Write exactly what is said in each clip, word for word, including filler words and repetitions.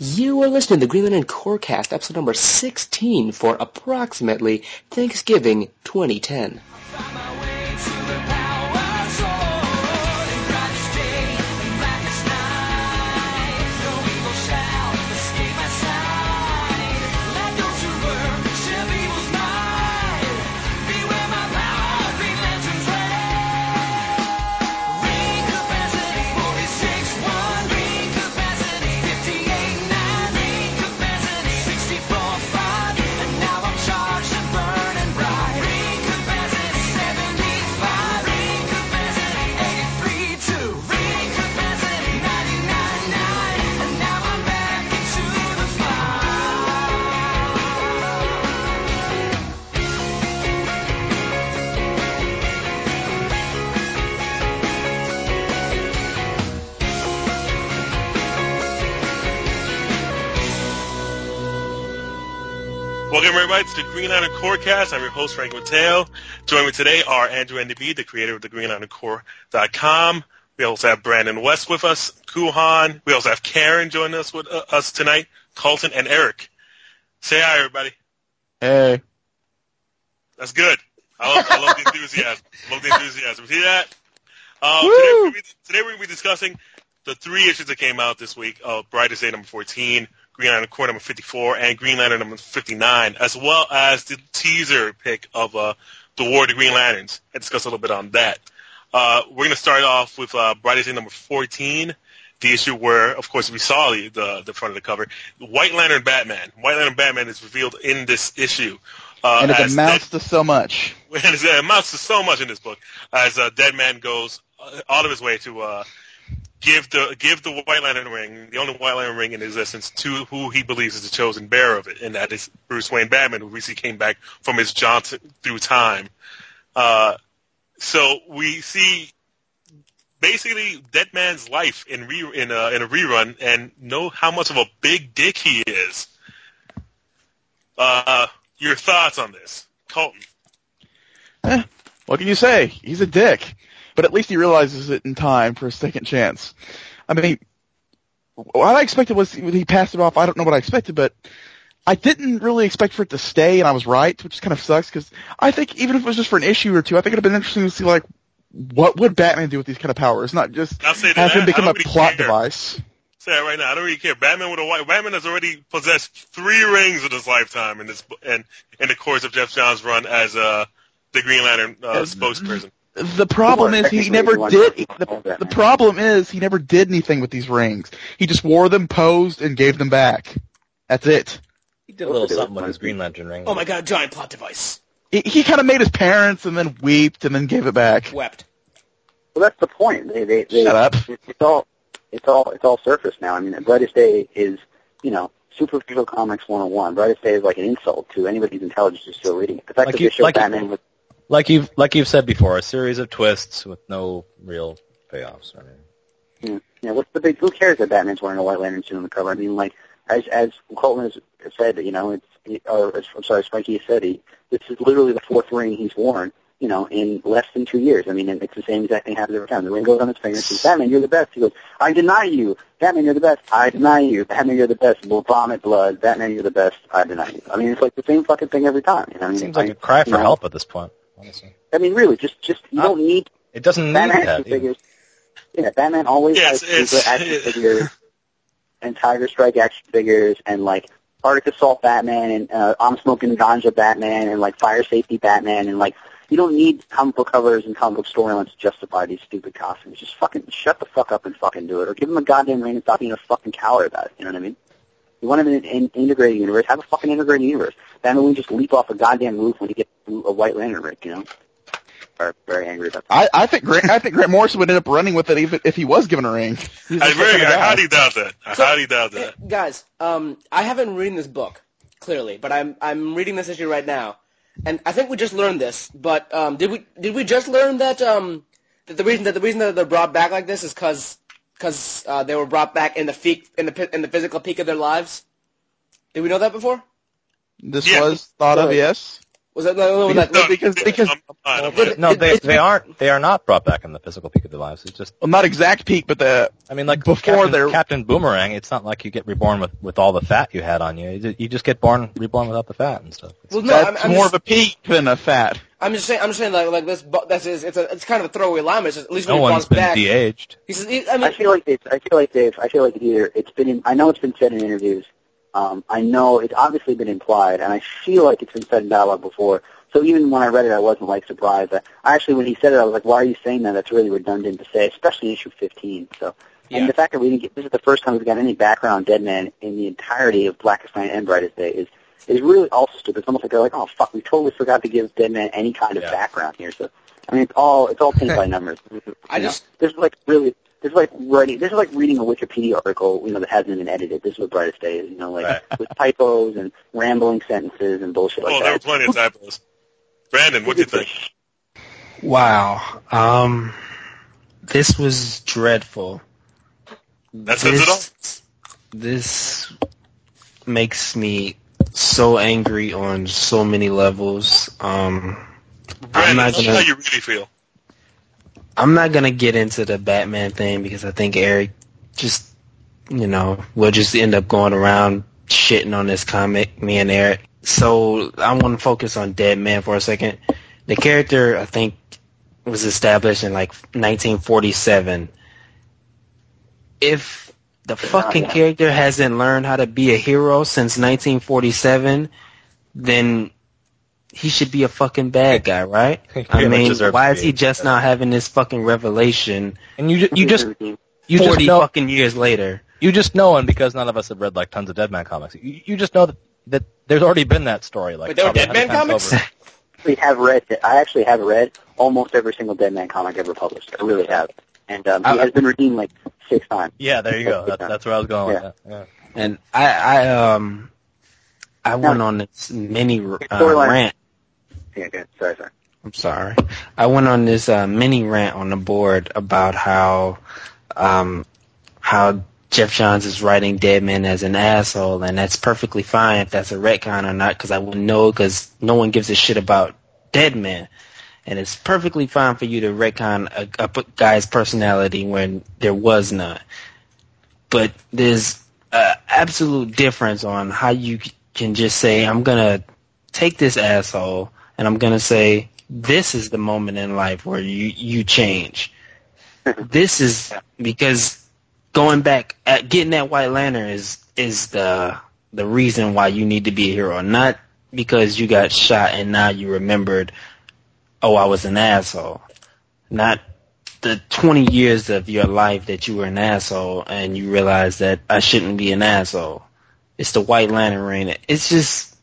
You are listening to the Green Lantern Corecast, episode number sixteen for approximately Thanksgiving twenty ten. Welcome, everybody, to the Green Lantern Corecast. I'm your host, Frank Mateo. Joining me today are Andrew N D B, the creator of the Green Lantern Core dot com. We also have Brandon West with us, Kuhan. We also have Karen joining us with uh, us tonight, Colton, and Eric. Say hi, everybody. Hey. That's good. I love, I love the enthusiasm. love the enthusiasm. See that? Um, today, we're gonna be, today we're going to be discussing the three issues that came out this week, uh, Brightest Day number fourteen, Green Lantern Corps number fifty-four, and Green Lantern number fifty-nine, as well as the teaser pick of uh, the War of the Green Lanterns, and discuss a little bit on that. Uh, we're going to start off with uh, Brightest Day number fourteen, the issue where, of course, we saw the, the, the front of the cover. White Lantern Batman. White Lantern Batman is revealed in this issue. Uh, and it as amounts Dead, to so much. And it amounts to so much in this book, as uh, Deadman goes out of his way to uh, give the give the White Lantern ring, the only White Lantern ring in existence, to who he believes is the chosen bearer of it, and that is Bruce Wayne Batman, who recently came back from his jaunt through time. Uh, so we see basically Deadman's life in re, in, a, in a rerun, and know how much of a big dick he is. Uh, your thoughts on this, Colton? Eh, what can you say? He's a dick. But at least he realizes it in time for a second chance. I mean, what I expected was when he passed it off, I don't know what I expected, but I didn't really expect for it to stay, and I was right, which kind of sucks, because I think even if it was just for an issue or two, I think it would have been interesting to see, like, what would Batman do with these kind of powers, not just I'll say that, have him become a really plot care. device. Say that right now. I don't really care. Batman with a white Batman has already possessed three rings in his lifetime in this and in the course of Jeff Johns' run as uh, the Green Lantern uh, uh, spokesperson. The problem is he never did. The, the problem is he never did anything with these rings. He just wore them, posed, and gave them back. That's it. He did a little something with his Green Lantern ring. Oh my god, giant plot device. He, he kind of made his parents and then wept and then gave it back. Wept. Well, that's the point. They, they, they, Shut up. It's all, it's all, it's all surface now. I mean, Brightest Day is, you know, Superhero Comics one oh one. Brightest Day is like an insult to anybody who's intelligent who's still reading it. The fact like that you, they show like Batman you, with like you've like you've said before, a series of twists with no real payoffs. I mean, yeah, yeah, what's the big? Who cares that Batman's wearing a White Lantern suit on the cover? I mean, like as as Colton has said, you know, it's or I'm sorry, Frankie has said, he this is literally the fourth ring he's worn, you know, in less than two years. I mean, it's the same exact thing happens every time. The ring goes on his finger and says, Batman, you're the best. He goes, I deny you. Batman, you're the best. I deny you. Batman, you're the best. We'll vomit blood. Batman, you're the best. I deny you. I mean, it's like the same fucking thing every time. You know? I mean, seems like I, a cry for you know, help at this point, honestly. I mean, really, just, just you Huh? don't need It doesn't Batman need that. action figures. Yeah, Batman always Yes, has secret action it's, figures and Tiger Strike action figures and like Arctic Assault Batman and uh, I'm Smoking Ganja Batman and like Fire Safety Batman and like you don't need comic book covers and comic book storylines to justify these stupid costumes. Just fucking shut the fuck up and fucking do it, or give him a goddamn ring and stop being a fucking coward about it. You know what I mean? You want him in an in, integrated universe? Have a fucking integrated universe. Batman will just leap off a goddamn roof when he gets a White Lantern ring. You know? Are very angry about that. I, I think Grant, I think Grant Morrison would end up running with it even if he was given a ring. He's I, very, kind of I guy. highly doubt that. I So, highly doubt that. eh, guys, um, I haven't reading this book, clearly, but I'm I'm reading this issue right now. And I think we just learned this, but um, did we did we just learn that um that the reason that the reason that they're brought back like this is because because uh, they were brought back in the peak in the in the physical peak of their lives? Did we know that before? This Yeah. was thought of, yes. Was that the only one that? Because, because, because I'm, I'm, I'm, Well, No, it- they it- they aren't they are not brought back in the physical peak of their lives. It's just well, not exact peak, but the I mean, like before Captain, they're Captain Boomerang. It's not like you get reborn with, with all the fat you had on you. You ju- you just get born reborn without the fat and stuff. It's- well, no, I'm, that's I'm more just, of a peak than a fat. I'm just saying. I'm just saying like like this. bu- That's his, it's a it's kind of a throwaway line. But it's just, at least when no he one's brought been back, de-aged. he says. He, I mean, I feel like it's, I feel like Dave. I feel like it's either it's been. In, I know it's been said in interviews. Um, I know it's obviously been implied, and I feel like it's been said in dialogue before. So even when I read it, I wasn't like surprised. I, I actually, when he said it, I was like, "Why are you saying that? That's really redundant to say, especially in issue fifteen." So, Yeah. and the fact that we didn't get this is the first time we've got any background on Deadman in the entirety of Blackest Night and Brightest Day is is really also stupid. It's almost like they're like, "Oh fuck, we totally forgot to give Deadman any kind of Yeah. background here." So, I mean, it's all it's all paint by numbers. I You know, just- this is like really. This is like writing. This is like reading a Wikipedia article, you know, that hasn't been edited. This is what Brightest Day is, you know, like Right. with typos and rambling sentences and bullshit like oh, there were that. plenty of typos. Brandon, what do you think? Wow. Um, this was dreadful. That says it all. This, this makes me so angry on so many levels. Um, I'm Brandon, not tell me gonna. how you really feel. I'm not gonna get into the Batman thing because I think Eric just, you know, will just end up going around shitting on this comic, me and Eric. So I want to focus on Deadman for a second. The character, I think, was established in like nineteen forty-seven. If the fucking character hasn't learned how to be a hero since nineteen forty-seven, then he should be a fucking bad guy, right? He I pretty much mean, deserves why to is be he a just bad now guy. having this fucking revelation And you ju- you just you just forty know fucking years later? you just know, and because none of us have read like tons of Deadman comics, you, you just know that, that there's already been that story. Like Wait, there were probably a hundred Deadman times comics? over. actually have read. I actually have read almost every single Deadman comic ever published. I really have, and um, he I- has been redeemed like six times. Yeah, there you go. That, that's where I was going with that. Yeah. And I, I um, I went No. on this mini uh, Storyline. rant. Yeah, good. Sorry, sorry. I'm sorry. I went on this uh, mini rant on the board about how um, how Jeff Johns is writing Deadman as an asshole, and that's perfectly fine if that's a retcon or not, because I wouldn't know, because no one gives a shit about Deadman. And it's perfectly fine for you to retcon a, a guy's personality when there was none. But there's an absolute difference on how you can just say, I'm going to take this asshole, and I'm going to say, this is the moment in life where you, you change. This is because going back at getting that White Lantern is is the the reason why you need to be a hero, not because you got shot and now you remembered, oh, I was an asshole. Not the twenty years of your life that you were an asshole and you realize that I shouldn't be an asshole. It's the White Lantern ring. It's just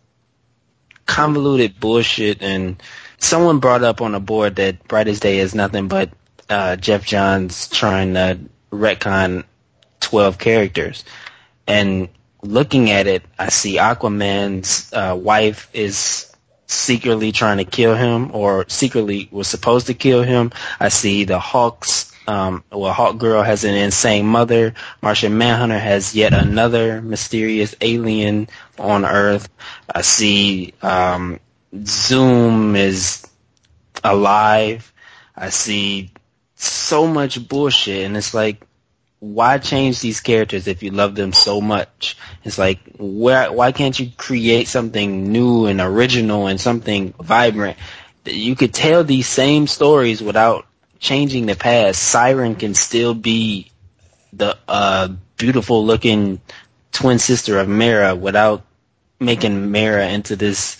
convoluted bullshit. And someone brought up on the board that Brightest Day is nothing but uh, Jeff Johns trying to retcon twelve characters. And looking at it, I see Aquaman's uh, wife is secretly trying to kill him, or secretly was supposed to kill him. I see the Hawks, um, well, Hawk Girl has an insane mother. Martian Manhunter has yet another mysterious alien on Earth. I see um, Zoom is alive. I see so much bullshit, and it's like, why change these characters if you love them so much? It's like, why, why can't you create something new and original and something vibrant? You could tell these same stories without changing the past. Siren can still be the uh, beautiful looking twin sister of Mara without making Mara into this,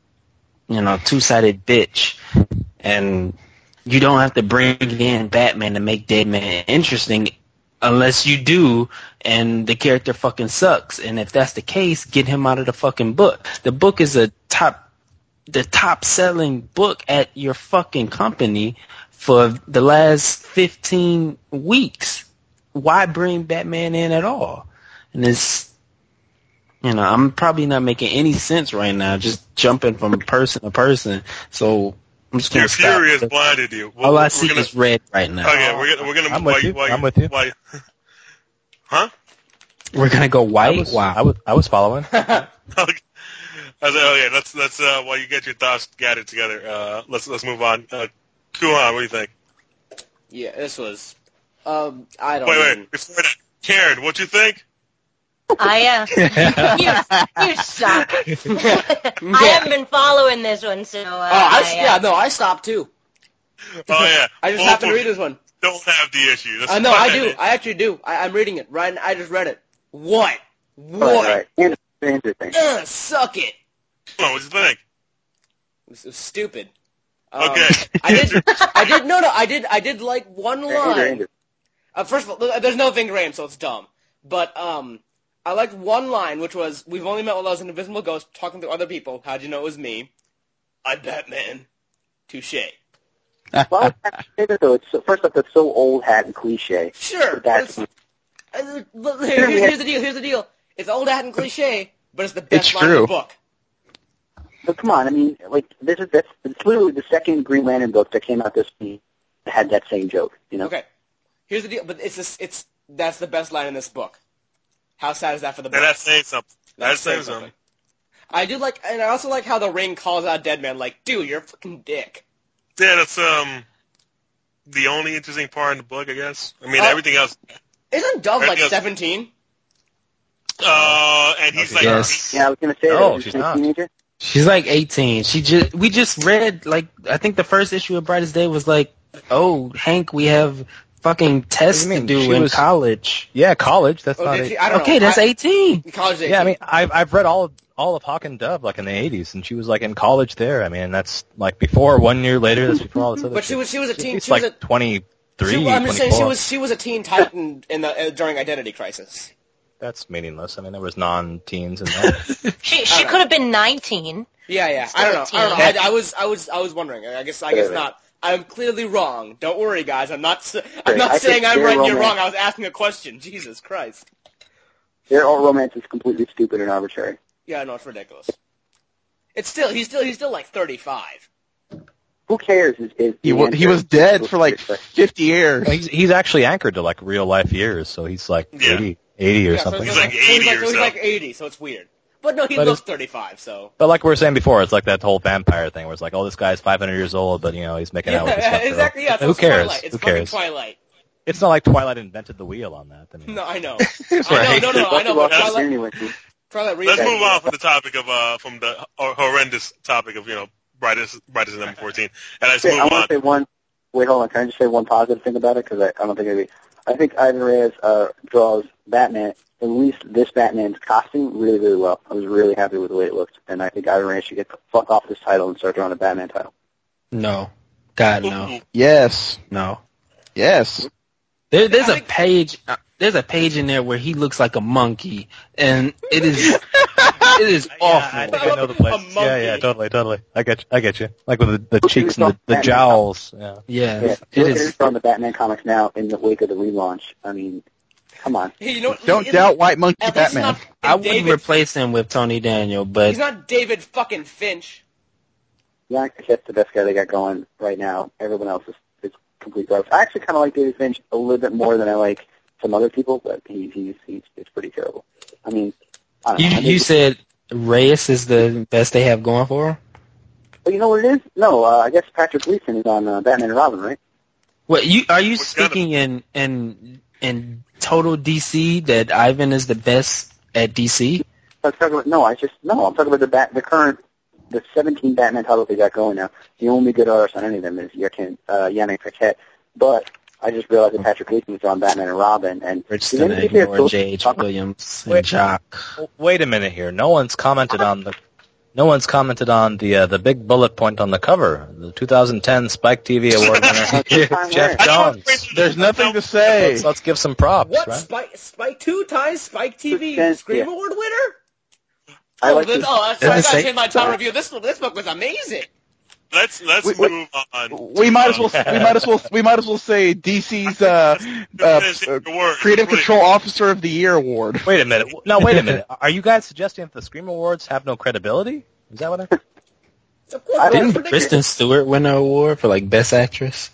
you know, two-sided bitch. And you don't have to bring in Batman to make Deadman interesting unless you do, and the character fucking sucks. And if that's the case, get him out of the fucking book. The book is a top, the top selling book at your fucking company for the last fifteen weeks. Why bring Batman in at all? And it's, you know, I'm probably not making any sense right now, just jumping from person to person. So I'm just Your gonna stop. fury has blinded you. We're, All I we're see gonna, is red right now. Okay, we're gonna, we're gonna. I'm why, with you. why, I'm with you. Why, huh? We're gonna go I white. was, Wow. I was I was following. Okay. I was like, oh yeah, let's let's uh, while you get your thoughts gathered together, uh, let's let's move on. Uh, Kuhan, what do you think? Yeah, this was. Um, I don't. Wait, even... wait, before that, Karen, what you think? I uh, you you suck. I haven't been following this one, so uh, Oh, I, I, uh, yeah, no, I stopped too. Oh yeah, I just Both happened to of read you this one. Don't have the issue. That's I know, I fine. do. I actually do. I, I'm reading it right. I just read it. What? What? Right, right. Interesting. Ugh, suck it. Come on, what you think? It was, it was stupid. Um, Okay. I did. I did. No, no. I did. I did like one Andrew, line. Andrew. Uh, first of all, there's no Ving Rhames, so it's dumb. But um, I liked one line, which was, "We've only met while I was an invisible ghost talking to other people. How'd you know it was me? I'm Batman. Touche." Well, I say that though. It's so, first off, that's so old hat and cliche. Sure. But that's But it's, uh, look, here- here's, here's the deal. Here's the deal. It's old hat and cliche, but it's the best It's line in true. the book. But come on, I mean, like this is that's it's literally the second Green Lantern book that came out this week that had that same joke. You know. Okay. Here's the deal. But it's this, it's that's the best line in this book. How sad is that for the book? And that's saying something. That's saying saying something. I do like, and I also like how the Ring calls out Deadman, like, dude, you're a fucking dick. Yeah, that's um the only interesting part in the book, I guess. I mean, Uh, everything else. Isn't Dove like Everything else- seventeen? Uh, and he's like, Yes. Yeah, I was gonna say No, that. she's a not. teenager. She's like eighteen. She just we just read like I think the first issue of Brightest Day was like, oh Hank, we have fucking tests What do you to mean? do She in was- college. Yeah, college. That's Oh, not did it. she? I don't Okay, know. that's I, eighteen. College eighteen. Yeah, I mean, I've I've read all of all of Hawk and Dove like in the eighties, and she was like in college there. I mean, that's like before one year later. That's before all this other. But she shit. was she was a teen. She's She was like a. twenty-three, She, I'm just saying she twenty-four. was she was a teen titan in the uh, during Identity Crisis. That's meaningless. I mean, there was non-teens in that. she she know. could have been nineteen. Yeah, yeah. Still I don't a know. teen. I don't know. I, I was I was I was wondering. I guess I guess not. I'm clearly wrong. Don't worry, guys. I'm not. s- I'm not I saying think I'm their right and you're romance- wrong. I was asking a question. Jesus Christ. Their all romance is completely stupid and arbitrary. Yeah, no, it's ridiculous. It's still he's still he's still like thirty-five. Who cares? Is, is He the wa- he answer. was dead for like fifty years. he's he's actually anchored to like real life years, so he's like Yeah. eighty, eighty or Yeah, so something. it's He's like so eighty like, or so he's so. like eighty, so it's weird. But no, he But looks it's- thirty-five. So But like we were saying before, it's like that whole vampire thing where it's like, oh, this guy's five hundred years old, but you know he's making out with this yeah, young girl. exactly. Yeah, so Who it's cares? Twilight. It's Who fucking cares? Twilight. It's not like Twilight invented the wheel on that. I mean, No, I know. Right. I know. No, no, no. I know. But Bucky Barnes Twilight. anyway, too. Twilight. Let's Reads move on from the topic of uh from the hor- horrendous topic of you know brightest brightest number fourteen, and let's Wait, move I on. want to say one. Wait, hold on. Can I just say one positive thing about it? Because I, I don't think it'd be. I think Ivan Reyes uh, draws Batman, at least this Batman's costume, really, really well. I was really happy with the way it looked, and I think Ivan Reyes should get the fuck off this title and start drawing a Batman title. No, God no, Ooh. Yes, no. yes. There, there's I a think- page. Uh, there's a page in there where he looks like a monkey, and it is it is Yeah, awful. I think I know the place. A Yeah, yeah, monkey. totally, totally. I get, you. I get you. Like with the, the cheeks and the, the Batman. jowls. Yeah. Yeah, Yeah, it look at is. it from the Batman comics now in the wake of the relaunch. I mean, come on. Hey, you know, what? Don't He- doubt White Monkey At least Batman. he's not I wouldn't David, replace him with Tony Daniel, but He's not David fucking Finch. Yeah, that's the best guy they got going right now. Everyone else is, is complete garbage. I actually kind of like David Finch a little bit more than I like some other people, but he, he's he's it's pretty terrible. I mean, I don't you know. I you mean, said Reyes is the best they have going for him. but you know what it is? No, uh, I guess Patrick Gleason is on uh, Batman and Robin, right? What you are you What's the other- speaking in in in total D C that Ivan is the best at D C? I was talking about, no, I just no. I'm talking about the bat, the current, the seventeen Batman titles they got going now. The only good artist on any of them is Yannick uh, Yannick Paquette. But I just realized that Patrick Gleason was on Batman and Robin, and Richardson Did anybody ignore see a J H. post- Williams and Wait. Jock. Well, wait a minute here. No one's commented on the. No one's commented on the uh, the big bullet point on the cover, the two thousand ten Spike T V award winner Jeff I don't want to Jones. bring- There's nothing to say. Let's, let's give some props, What right? Spike Spike two times Spike T V Yeah. Scream Award winner? I Oh, like this, this. oh, that's Doesn't right. I gotta say- change my time review. This this book was amazing. Let's let's We- we- move on. We to, might as uh, well. We might as well. We might as well say D C's uh, uh, finish uh, your words. Creative Please. Control Officer of the Year award. Wait a minute. No, wait a minute. Are you guys suggesting that the Scream Awards have no credibility? Is that what I? Of course, I that's didn't- ridiculous. Kristen Stewart win an award for like best actress.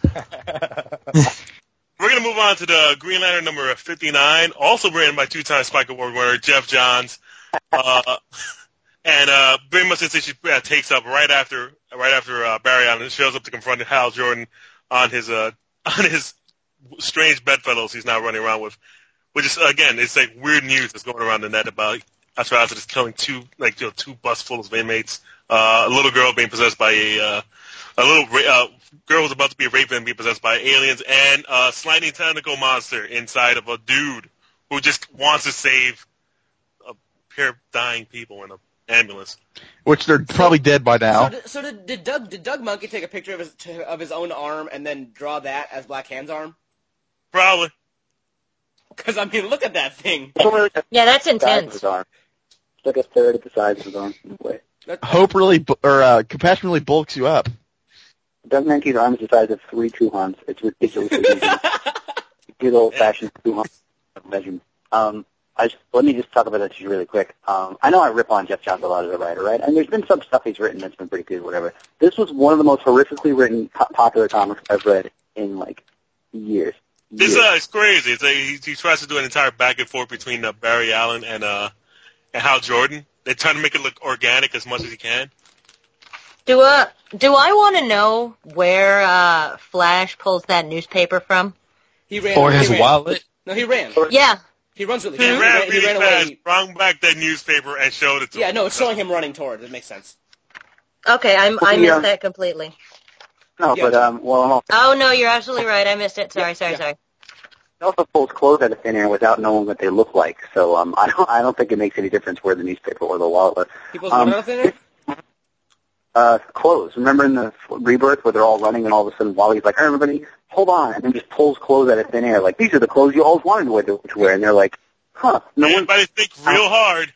We're going to move on to the Green Lantern number fifty-nine, also written by two-time Spike Award winner Jeff Johns. Uh, And uh, pretty much this issue uh, takes up right after right after uh, Barry Allen shows up to confront Hal Jordan on his uh, on his strange bedfellows he's now running around with. Which is, again, it's like weird news that's going around the net about Asher Acid is killing two, like, you know, two bus full of inmates. Uh, a little girl being possessed by a, uh, a little, uh, girl who's about to be raped and being possessed by aliens, and a sliding tentacle monster inside of a dude who just wants to save a pair of dying people in an ambulance. Which they're probably dead by now. So, did, so did, did Doug, did Doug Monkey take a picture of his, of his own arm and then draw that as Black Hand's arm? Probably. Because, I mean, look at that thing. Yeah, that's intense. It's like a third of the size of his arm. In a way. Hope really, bu- or uh, compassion really bulks you up. Doug Mankey's arm is the size of three Tuhans. It's ridiculously easy. Good old-fashioned Tuhan measurement. Um, I just, let me just talk about that just really quick. Um, I know I rip on Jeff Johns a lot as a writer, right? And there's been some stuff he's written that's been pretty good, whatever. This was one of the most horrifically written po- popular comics I've read in, like, years. This uh, it's crazy. It's like he, he tries to do an entire back and forth between uh, Barry Allen and uh and Hal Jordan. They're trying to make it look organic as much as he can. Do uh do I want to know where uh Flash pulls that newspaper from? He ran. Or he his ran. wallet. No, he ran. Yeah. He runs really He fast. ran He ran, really he ran fast, away. brought back that newspaper, and showed it to Yeah, him. no, it's showing him running towards it. It makes sense. Okay, I'm, I Yeah. missed that completely. No, Yeah. but, um, well, I'm also, Oh no, you're absolutely right. I missed it. Sorry, Yeah, sorry, yeah. sorry. he also pulls clothes out of thin air without knowing what they look like. So, um, I don't, I don't think it makes any difference where the newspaper or the wallet was. People's Um, running out there? Uh, clothes. Remember in the Rebirth where they're all running and all of a sudden Wally's like, hey, everybody, hold on, and then just pulls clothes out of thin air. Like, these are the clothes you always wanted to wear. To wear. And they're like, huh. No one, Everybody think real hard.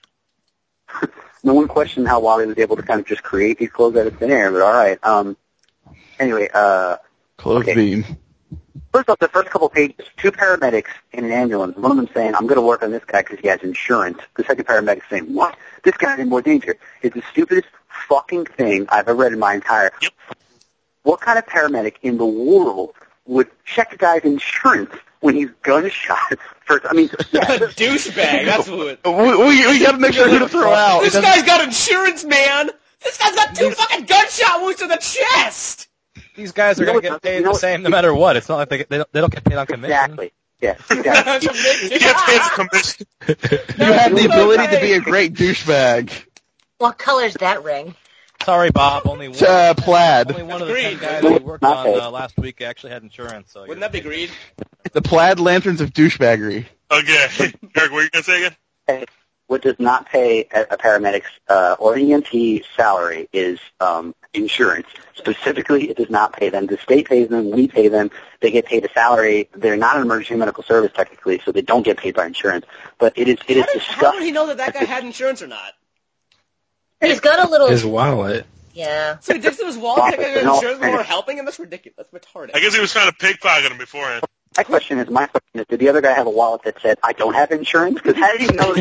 no one questioned how Wally was able to kind of just create these clothes out of thin air, but all right. Um, anyway, uh, Close Okay. beam. first off, the first couple pages, two paramedics in an ambulance. One of them saying, I'm going to work on this guy because he has insurance. The second paramedic saying, what? This guy's in more danger. It's the stupidest fucking thing I've ever read in my entire... Yep. What kind of paramedic in the world would check a guy's insurance when he's gunshot first? I mean... A douchebag. That's what. We, we, we got to make sure who to throw out. This It guy's got insurance, man. This guy's got two fucking gunshot wounds to the chest. These guys are You know going to what- get paid you know the what- same no matter what. It's not like they get, they don't, they don't get paid on commission. Exactly. Yeah, exactly. He gets paid a commission. You have the That's ability okay. to be a great douchebag. What color's that ring? Sorry, Bob. Only one. It's, uh, plaid. Only one of the ten Agreed. guys we worked Not on paid. uh, last week actually had insurance. So Wouldn't that be greed? The plaid lanterns of douchebaggery. Okay. Eric, what were you going to say again? What does not pay a, a paramedic's uh, or E M T salary is um, insurance. Specifically, it does not pay them. The state pays them. We pay them. They get paid a salary. They're not an emergency medical service technically, so they don't get paid by insurance. But it is it is How did, how disgusting. would he know that that guy had insurance or not? He's got a little. His wallet. Yeah. So he digs through his wallet, take out No. insurance before helping him? That's ridiculous. That's retarded. I guess he was trying to pickpocket him beforehand. My question is, my question is, did the other guy have a wallet that said, I don't have insurance? Because how did he know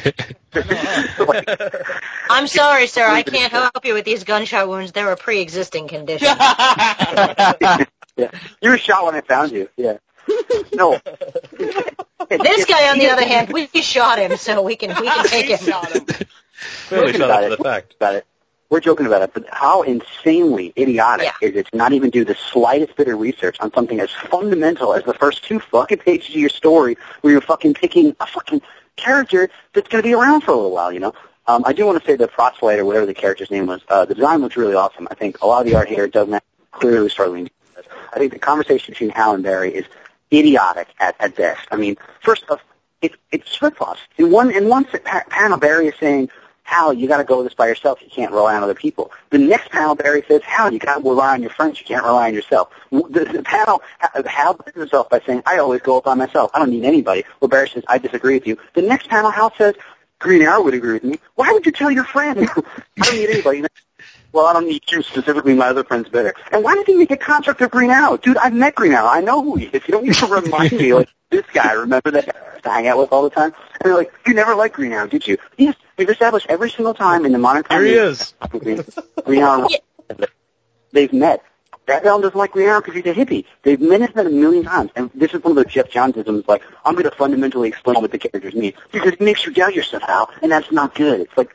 that? I'm sorry, sir. I can't help you with these gunshot wounds. They're a pre-existing condition. Yeah. You were shot when I found you. Yeah. No. This guy, on the other hand, we shot him, so we can we can take He him. shot him. Clearly Joking shut about up to it. the fact. About it. We're joking about it, but how insanely idiotic Yeah. is it to not even do the slightest bit of research on something as fundamental as the first two fucking pages of your story where you're fucking picking a fucking character that's going to be around for a little while, you know? Um, I do want to say the Frostlight or whatever the character's name was, uh, the design looks really awesome. I think a lot of the art here does not clearly struggling to do this. I think the conversation between Hal and Barry is idiotic at, at best. I mean, first off, it, it's rip-offs. In one, in one pa- panel, Barry is saying, Hal, you got to go this by yourself. You can't rely on other people. The next panel, Barry says, Hal, you got to rely on your friends. You can't rely on yourself. The, the panel, Hal defends himself by saying, I always go up by myself. I don't need anybody. Well, Barry says, I disagree with you. The next panel, Hal says, Green Arrow would agree with me. Why would you tell your friend? I don't need anybody. Well, I don't need you specifically. My other friend's better. And why did he make a contract with Green Arrow? Dude, I've met Green Arrow. I know who he is. You don't need to remind me, like, this guy, remember that guy I used to hang out with all the time? And they're like, you never liked Green Arrow, did you? Yes, we've established every single time in the modern time. Here he is. Green, Green Arrow, they've met. That Ellen doesn't like Green Arrow because he's a hippie. They've mentioned that a million times. And this is one of those Jeff Johnsisms, like, I'm going to fundamentally explain what the characters mean. Because it makes you doubt yourself, Hal, and that's not good. It's like,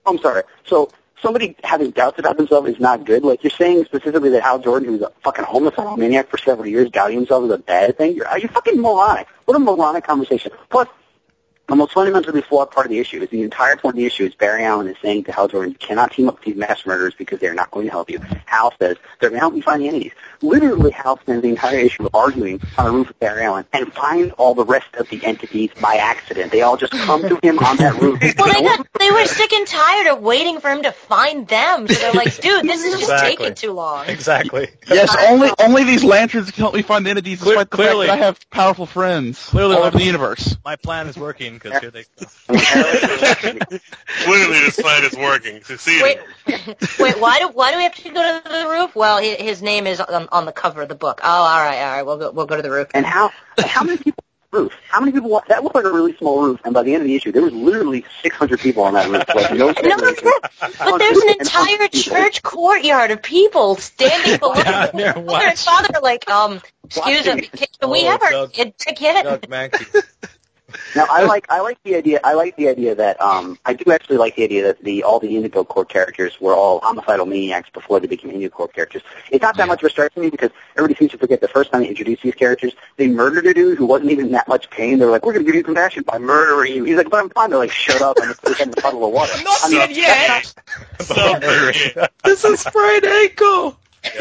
I'm sorry. So somebody having doubts about themselves is not good. Like, you're saying specifically that Hal Jordan, who was a fucking homicidal maniac for several years, doubting himself is a bad thing? You're, you're fucking moronic. What a moronic conversation. Plus, the most fundamentally flawed part of the issue is the entire point of the issue is Barry Allen is saying to Hal Jordan, you cannot team up with these mass murderers because they're not going to help you. Hal says, they're going to help me find the entities. Literally, Hal spends the entire issue arguing on the roof with Barry Allen and finds all the rest of the entities by accident. They all just come to him on that roof. Well, they got, they were sick and tired of waiting for him to find them, so they're like, dude, this is just Exactly. taking too long. Exactly. Yes, only only these lanterns can help me find the entities, Cle- despite the clearly. fact that I have powerful friends Clearly all my- over the universe. My plan is working because here they come. Clearly, this plan is working, succeeding. Wait, wait, why do why do we have to go to the roof? Well, his, his name is on, on the cover of the book. Oh, all right, all right, we'll go, we'll go to the roof. And how how many people on the roof? How many people? That looked like a really small roof, and by the end of the issue, there was literally six hundred people on that roof. Like, no No, separation. but there's an entire church courtyard of people standing below. Down there, Mother and watch. father are like, um, excuse me, can can we Oh, have our Doug- kid back yet? Doug Mankey. Now, I like I like the idea. I like the idea that um I do actually like the idea that the all the Indigo Corps characters were all homicidal maniacs before they became Indigo Corps characters. It's not that much of a stretch to me because everybody seems to forget the first time they introduced these characters, they murdered a dude who wasn't even in that much pain. They were like, "We're going to give you compassion by murdering you." He's like, "But I'm fine." They're like, "Shut up!" And put him in a puddle of water. I'm not I mean, dead yet. So good. This is sprained ankle.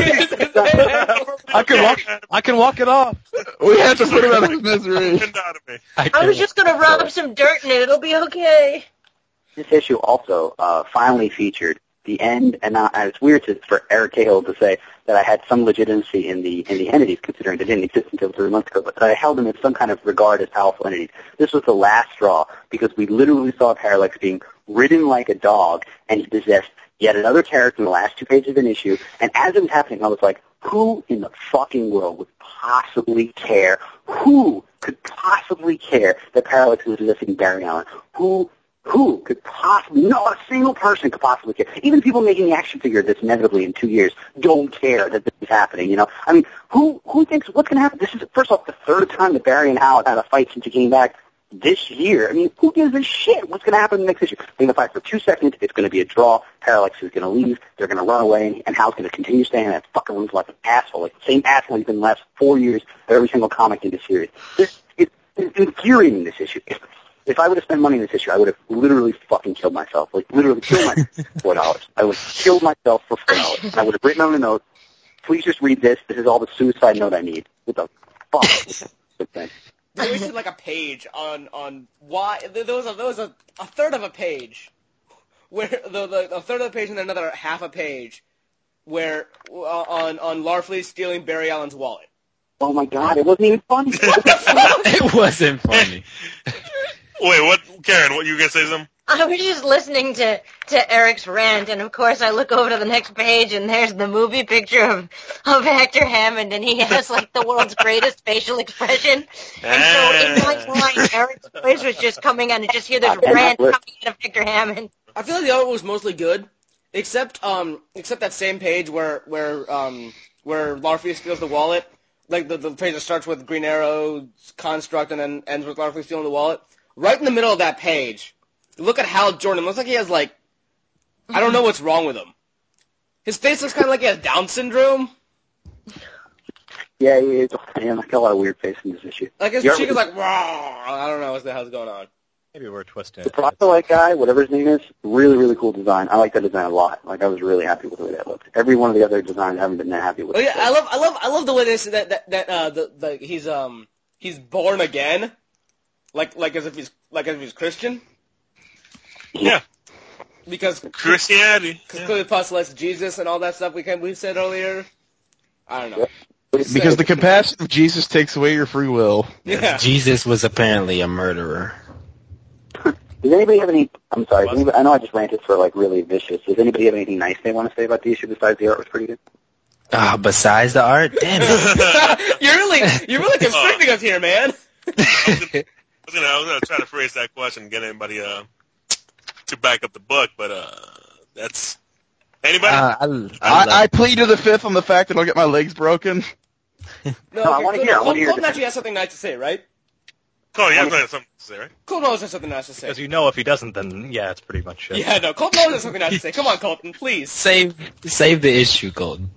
I can walk. I can walk it off. We have to put him out of his misery. Get out of me. I was just gonna rub some dirt in it. It'll be okay. This issue also uh, finally featured the end, and, not, and it's weird to, for Eric Cahill to say that I had some legitimacy in the in the entities, considering they didn't exist until three months ago, but that I held them in some kind of regard as powerful entities. This was the last straw, because we literally saw Parallax being ridden like a dog, and he possessed yet another character in the last two pages of an issue, and as it was happening, I was like, who in the fucking world would possibly care? Who could possibly care that Parallax was possessing Barry Allen? Who Who could possibly, not a single person could possibly care. Even people making the action figure that's inevitably in two years don't care that this is happening, you know? I mean, who who thinks, what's going to happen? This is, first off, the third time that Barry and Hal have had a fight since he came back this year. I mean, who gives a shit? What's going to happen in the next issue? They're going to fight for two seconds. It's going to be a draw. Parallax is going to leave. They're going to run away, and Hal's going to continue staying in that fucking room like an asshole, like the same asshole he's been the last four years of every single comic in the series. This is infuriating, this issue. If, if I would have spent money in this issue, I would have literally fucking killed myself. Like, literally killed myself for four dollars. I would have killed myself for four dollars. I would have written on a note, please just read this. This is all the suicide note I need. What the fuck? Good thing. They wasted like a page on on why there was a there was a, a third of a page where the, the a third of the page and then another half a page where uh, on on Larfleeze stealing Barry Allen's wallet. Oh my god, it wasn't even funny. It wasn't funny. Wait, what, Karen? What you were gonna say? Something? I was just listening to, to Eric's rant, and of course I look over to the next page, and there's the movie picture of, of Hector Hammond, and he has, like, the world's greatest facial expression. And so in my mind, Eric's voice was just coming out, and just hear this And rant that- coming out of Hector Hammond. I feel like the art was mostly good, except um except that same page where where um where Larfleeze steals the wallet, like the the page that starts with Green Arrow's construct and then ends with Larfleeze stealing the wallet. Right in the middle of that page, look at Hal Jordan. It looks like he has like I don't know what's wrong with him. His face looks kind of like he has Down syndrome. Yeah, he is. Man, I got a lot of weird face in this issue. Like his The art cheek is was- like raw. I don't know what the hell's going on. Maybe we're twisting The it. Proctolite guy, whatever his name is, really, really cool design. I like that design a lot. Like, I was really happy with the way that looked. Every one of the other designs I haven't been that happy with. Oh yeah, I love I love I love the way this that that, that uh the, the he's um he's born again, like like as if he's like as if he's Christian. Yeah, Because Christianity. Because Yeah. clearly postulates Jesus and all that stuff we can, we said earlier. I don't know. Because the compassion of Jesus takes away your free will. Yeah. Jesus was apparently a murderer. Does anybody have any, I'm sorry, does anybody, I know I just ranted for, like, really vicious. Does anybody have anything nice they want to say about the issue besides the art was pretty good? Ah, besides the art, damn it. you're really you're really constricting us here, man. I was gonna, I was gonna, I was gonna try to phrase that question and get anybody uh to back up the book, but uh that's anybody. Uh, I, I, I, love- I plead to the fifth on the fact that I'll get my legs broken. No, No, I okay, wanna so hear, I Colton- wanna hear Colton this. actually has something nice to say, right? Cole, you have something to say, right? Colt knows there's something nice to say. Because you know if he doesn't, then yeah, it's pretty much it. Yeah, no, Colt knows there's something nice to say. Come on, Colton, please. Save save the issue, Colton.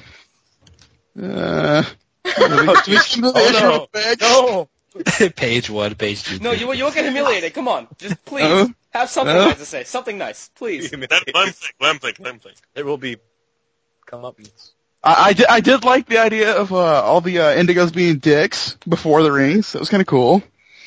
Uh, Oh, no. No. Page one, page two. No, you you won't get humiliated. Come on, just please Uh, have something uh. nice to say. Something nice, please. Let, let him think. Let him think. Let him think. There will be comeuppance. I, I, did, I did like the idea of uh, all the uh, Indigos being dicks before the rings. That was kind of cool.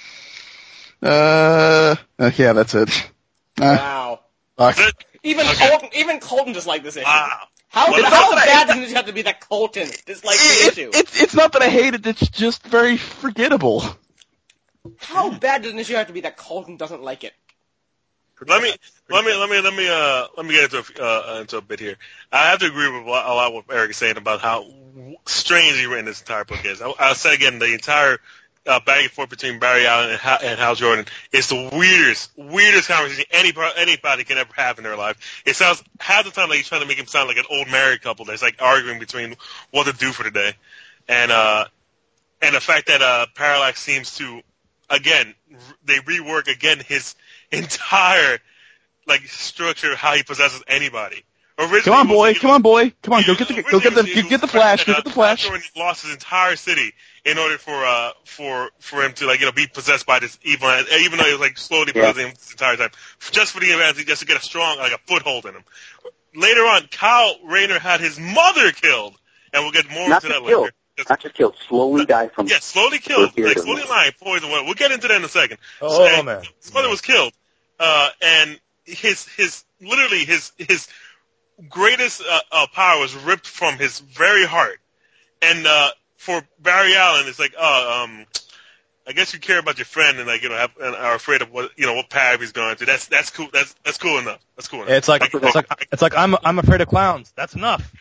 Uh, uh, yeah, that's it. Uh, Wow. fuck. That's it. Even Okay. Colton, even Colton disliked this issue. Wow. How What how about- bad does it have to be that Colton dislikes the It, issue? it, it's it's not that I hate it. It's just very forgettable. How bad does an issue have to be that Colton doesn't like it? Let me let me let me let me uh let me get into a, uh, into a bit here. I have to agree with a lot, a lot what Eric is saying about how strangely written this entire book is. I, I'll say again, the entire uh, back and forth between Barry Allen and Hal, and Hal Jordan is the weirdest weirdest conversation any anybody can ever have in their life. It sounds half the time like he's trying to make him sound like an old married couple that's like arguing between what to do for the day, and uh and the fact that uh Parallax seems to again they rework again his entire like structure of how he possesses anybody. Originally, Come on, it was, boy. you know, Come on, boy. Come on. Go yeah, get the go originally get the it was- go it get the was flash. Go uh, get the flash. Jordan lost his entire city in order for uh for for him to like you know be possessed by this evil, even though he was like slowly Yeah. possessing him this entire time, just for the advantage, just to get a strong like a foothold in him. Later on, Kyle Rayner had his mother killed, and we'll get more Not into just that killed. later. Just- Not just killed. Slowly died from. yeah, slowly killed, Weird like of slowly me. lying, poison. Whatever. We'll get into that in a second. Oh, So, and man. his mother was killed, uh, and his his literally his his greatest uh, uh, power was ripped from his very heart. And uh, for Barry Allen, it's like, oh, um, I guess you care about your friend and like you know have, and are afraid of what you know what path he's going to. That's that's cool. That's that's cool enough. That's cool enough. It's like it's like it's like I'm I'm afraid of clowns. That's enough.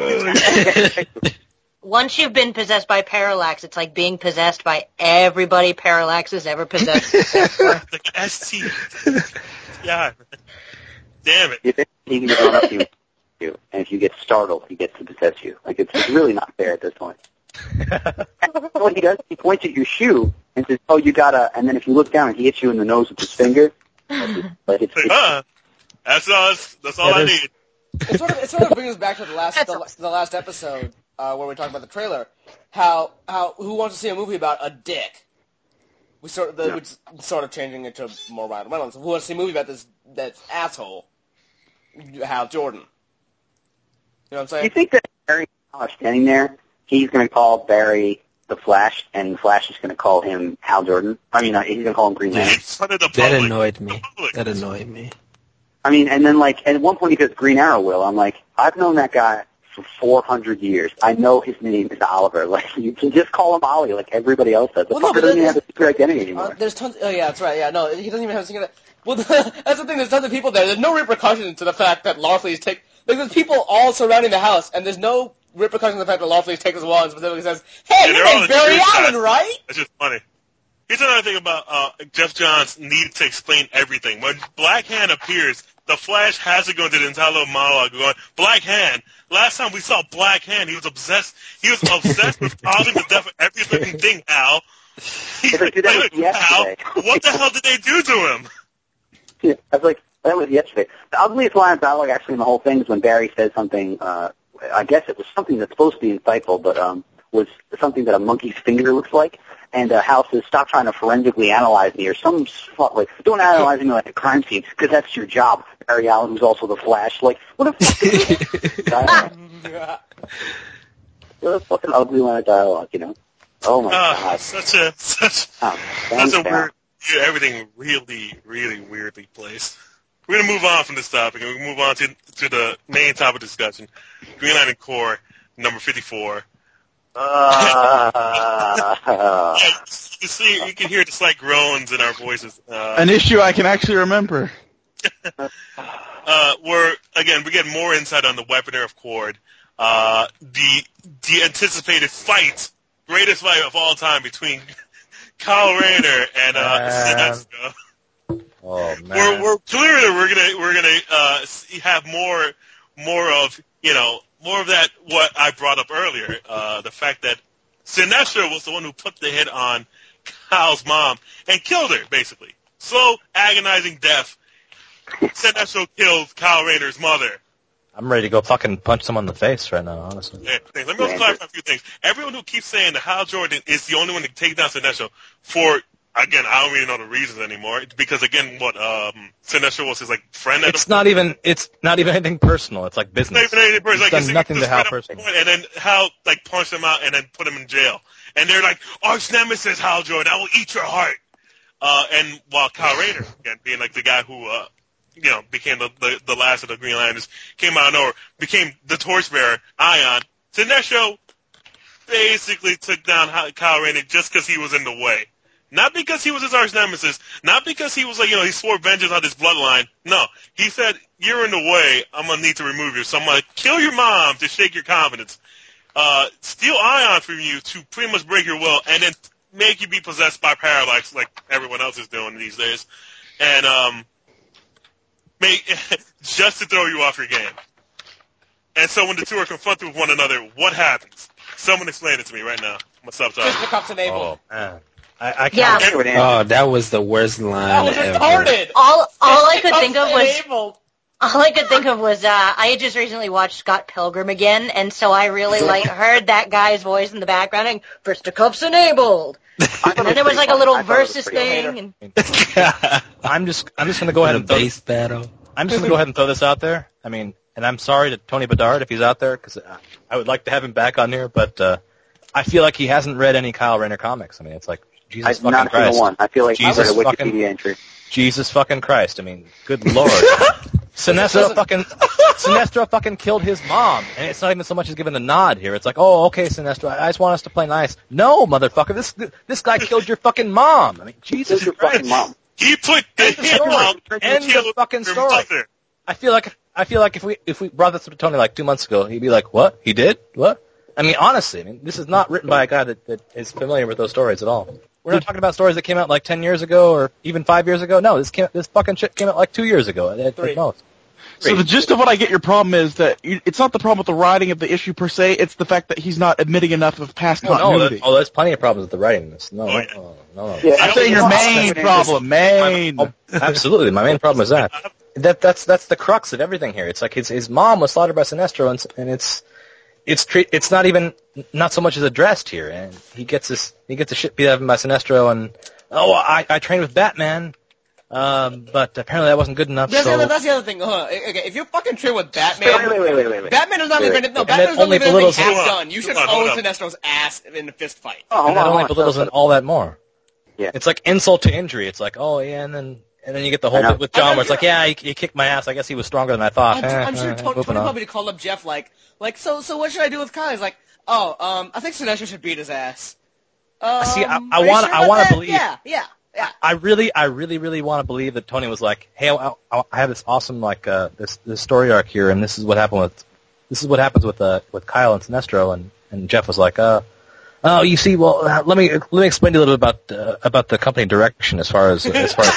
Once you've been possessed by Parallax, it's like being possessed by everybody Parallax has ever possessed. like S T. Yeah. Damn it. If he can just run up to you, you, and if you get startled, he gets to possess you. Like it's, it's really not fair at this point. What he does, he points at your shoe and says, "Oh, you gotta." And then if you look down, he hits you in the nose with his finger. Like it's, Like, it's, huh. That's all. That's, that's all That I is- need. It sort of it sort of brings us back to the last That's the, awesome. the last episode uh, where we talked about the trailer. How how who wants to see a movie about a dick? We sort of the, Yeah. we sort of changing it to more Ryan Reynolds. Who wants to see a movie about this that asshole? Hal Jordan. You know what I'm do you saying? think that Barry is standing there? He's going to call Barry the Flash, and the Flash is going to call him Hal Jordan. I mean, uh, he's going to call him Green Lantern. In front of the That public. annoyed me. The public. That annoyed me. I mean, and then like at one point he goes, Green Arrow will. I'm like, I've known that guy for four hundred years. I know his name is Oliver. Like, you can just call him Ollie like everybody else does. The Well, no, fucker but doesn't then- even have a secret identity anymore. Uh, there's tons. Oh yeah, that's right. Yeah, no, he doesn't even have a single. Well, that's the thing. There's tons of people there. There's no repercussion to the fact that Larfleeze take. Like, there's people all surrounding the house, and there's no repercussion to the fact that Larfleeze takes his wall and specifically says, "Hey, Yeah, your they're all name's in Barry group Allen, chat. right?" It's just funny. Here's another thing about uh, Jeff Johns needed to explain everything. When Black Hand appears, the Flash has to go into the entire little monologue going, Black Hand. Last time we saw Black Hand, he was obsessed. He was obsessed with causing the death of every living thing, Al. He's If I like, did that "Wait, with Al, yesterday." what the hell did they do to him? Yeah, I was like, that was yesterday. The ugliest line of dialogue actually in the whole thing is when Barry says something, uh, I guess it was something that's supposed to be insightful, but um, was something that a monkey's finger looks like. And uh, Hal says, stop trying to forensically analyze me, or some fuck, like, don't analyze me like a crime scene, because that's your job. Barry Allen, who's also the Flash, like, what a fucking, dialogue. What a fucking ugly line of dialogue, you know? Oh my Uh, god. such a, such, Oh, such a down. weird, yeah, everything really, really weirdly placed. We're going to move on from this topic, and we move on to, to the main topic of discussion, Green Lantern Corps, number fifty-four. Uh, Yeah, you can see, you can hear the slight groans in our voices. Uh, An issue I can actually remember. uh, we're again, we get more insight on the Weaponer of Cord, uh, the the anticipated fight, greatest fight of all time between Kyle Rayner and uh, Man. Sinestro. Oh man. We're we're clearly we're gonna we're gonna uh, see- have more more of you know more of that what I brought up earlier, uh, the fact that Sinestro was the one who put the hit on Hal's mom and killed her, basically. Slow, agonizing death. Sinestro killed Kyle Rayner's mother. I'm ready to go fucking punch someone in the face right now, honestly. Yeah, let me also clarify a few things. Everyone who keeps saying that Hal Jordan is the only one to take down Sinestro for, again, I don't really know the reasons anymore. Because, again, what, um, Sinestro was his, like, friend at It's not even, it's not even anything personal. It's like business. It's not even anything personal. He's like, done nothing to Hal personally. And then Hal, like, punched him out and then put him in jail. And they're like, arch nemesis, Hal Jordan, I will eat your heart. Uh, and while Kyle Rayner, again, being, like, the guy who, uh, you know, became the, the, the last of the Green Lanterns, came out of nowhere, became the torchbearer, Ion. Sinestro basically took down Kyle Rayner just because he was in the way. Not because he was his arch nemesis, not because he was like, you know, he swore vengeance on his bloodline. No, he said, you're in the way, I'm going to need to remove you. So I'm going to kill your mom to shake your confidence, uh, steal Ion from you to pretty much break your will, and then make you be possessed by Parallax like everyone else is doing these days. And, um... Make, just to throw you off your game. And so when the two are confronted with one another, what happens? Someone explain it to me right now. What's up, Tom? Fisticuffs enabled. Oh, man. I, I Yeah. can't. Oh, that was the worst line That was ever. retarded. All all I could think of was Enabled. all I could think of was uh, I had just recently watched Scott Pilgrim again, and so I really like heard that guy's voice in the background, and fisticuffs enabled. And then there was like a little versus thing. And I'm just, I'm just gonna go ahead a and throw, base battle. I'm just gonna go ahead and throw this out there. I mean, and I'm sorry to Tony Bedard if he's out there, because I would like to have him back on here, but uh, I feel like he hasn't read any Kyle Rayner comics. I mean, it's like Jesus I've fucking not Christ. seen one. I feel like Jesus I read a Wikipedia fucking- entry. Jesus fucking Christ. I mean, good lord. Sinestro fucking Sinestro fucking killed his mom, and it's not even so much as giving a nod here. It's like, oh, okay, Sinestro, I just want us to play nice. No, motherfucker, this this guy killed your fucking mom. I mean, Jesus Killed your Christ. fucking mom. He put the End of hit story. on End kill of fucking your story. mother. I feel like I feel like if we if we brought this up to Tony like two months ago, he'd be like, what? He did? What? I mean, honestly, I mean, this is not written by a guy that, that is familiar with those stories at all. We're not talking about stories that came out like ten years ago or even five years ago. No, this came, this fucking shit came out like two years ago at, Three. at most. So the gist of what I get your problem is that you, it's not the problem with the writing of the issue per se, it's the fact that he's not admitting enough of past Oh, no, continuity. that, oh, there's plenty of problems with the writing in this. No, Oh, no, yeah. no, no, no. Yeah, I'm saying your main problem, main. Oh, absolutely, my main problem is that. That that's that's the crux of everything here. It's like his his mom was slaughtered by Sinestro, and, and it's it's treat it's not even not so much as addressed here. And he gets this he gets the shit beat out of him by Sinestro, and oh, I I trained with Batman, um, but apparently that wasn't good enough. That's, so the, that's the other thing. Hold on. Okay, if you're fucking trained with Batman, Wait, wait, wait, wait, wait, wait. Batman is not Wait, even wait. no. And Batman is that not only even anything belittles- half Hold on, done. You should hold on, hold own on. Sinestro's ass in a fist fight. Oh, hold and that on, only hold on. belittles So- him all that more. Yeah. It's like insult to injury. It's like, oh yeah, and then and then you get the I whole know. bit with John where it's like, yeah, he, he kicked my ass. I guess he was stronger than I thought. I'm, Eh, I'm sure eh, Tony, moving Tony on. probably called up Jeff like, like, so, so what should I do with Kyle? He's like, oh, um, I think Sinestro should beat his ass. Um, See, I- I are you wanna- sure I about wanna that? believe- Yeah, yeah, yeah. I really, I really, really want to believe that Tony was like, "Hey, I, I I have this awesome like uh, this this story arc here, and this is what happened with this is what happens with uh, with Kyle and Sinestro." And, and Jeff was like, "Uh, oh, you see, well, uh, let me let me explain to you a little bit about uh, about the company direction as far as as far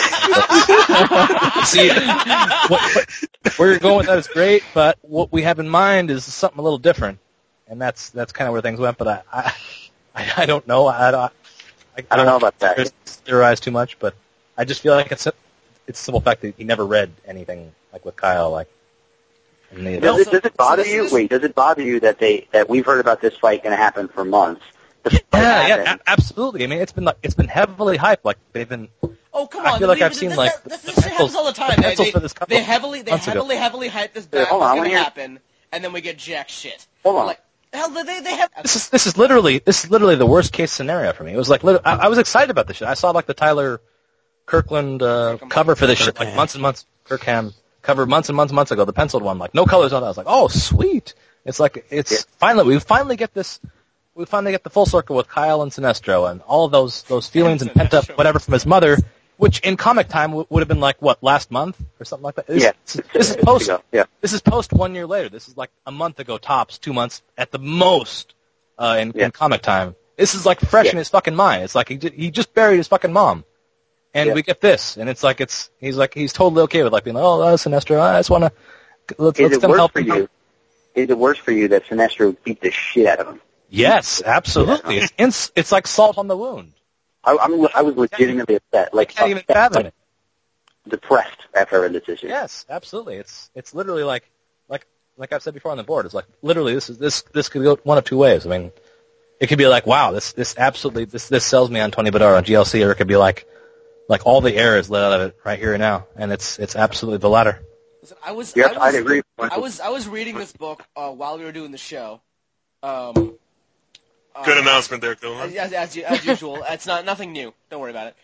as see what, what, where you're going with that is great, but what we have in mind is something a little different, and that's that's kind of where things went. But I I, I, I don't know. I don't. I, I don't know about that. Theorize too much, but I just feel like it's a, it's a simple fact that he never read anything like with Kyle. Like, in the, Does it, does it bother So this you? is- Wait, does it bother you that they that we've heard about this fight going to happen for months? The fight yeah, yeah, happened. a- absolutely. I mean, it's been like it's been heavily hyped. Like they've been. Oh, come I on. feel like we- I've seen, this, like, this, the this shit pencils- happens all the time. the They, pencils they, for this couple they heavily, they months ago. heavily, heavily hype this Yeah, battle hold on, I going wanna to hear- happen, and then we get jack shit. Hold on. Like, hell, they, they have. This is this is literally this is literally the worst case scenario for me. It was like lit- I, I was excited about this shit. I saw like the Tyler Kirkland uh, cover for this shit like months and months. Kirkham cover months and months and months ago. The penciled one, like no colors on it. I was like, oh sweet. It's like it's Yeah. finally we finally get this. We finally get the full circle with Kyle and Sinestro and all of those those feelings and pent up Sinestro. whatever from his mother, which in comic time w- would have been like what last month or something like that. This, Yeah. this, is- this is Six post. ago, yeah. This is post one year later. This is like a month ago tops, two months at the most uh, in, Yeah. in comic time. This is like fresh Yeah. in his fucking mind. It's like he j- he just buried his fucking mom, and Yeah. we get this, and it's like it's he's like he's totally okay with like being like, oh, uh, Sinestro, I just want to let's Is let's it come worse help for him you? out. Is it worse for you that Sinestro beat the shit out of him? Yes, absolutely. It's ins- it's like salt on the wound. I, I'm, I was legitimately upset. Like, I can't even upset, fathom like, it. depressed after I read this issue. Yes, absolutely. It's it's literally like like like I've said before on the board. It's like literally this is this this could go one of two ways. I mean, it could be like, wow, this this absolutely this this sells me on Tony Bedard on G L C, or it could be like like all the air is let out of it right here and now, and it's it's absolutely the latter. Listen, I was, Yes, I was, I'd agree. I was, I was reading this book uh, while we were doing the show. Um, Good uh, announcement there, Phil. Huh? As, as, as usual, it's not nothing new. Don't worry about it.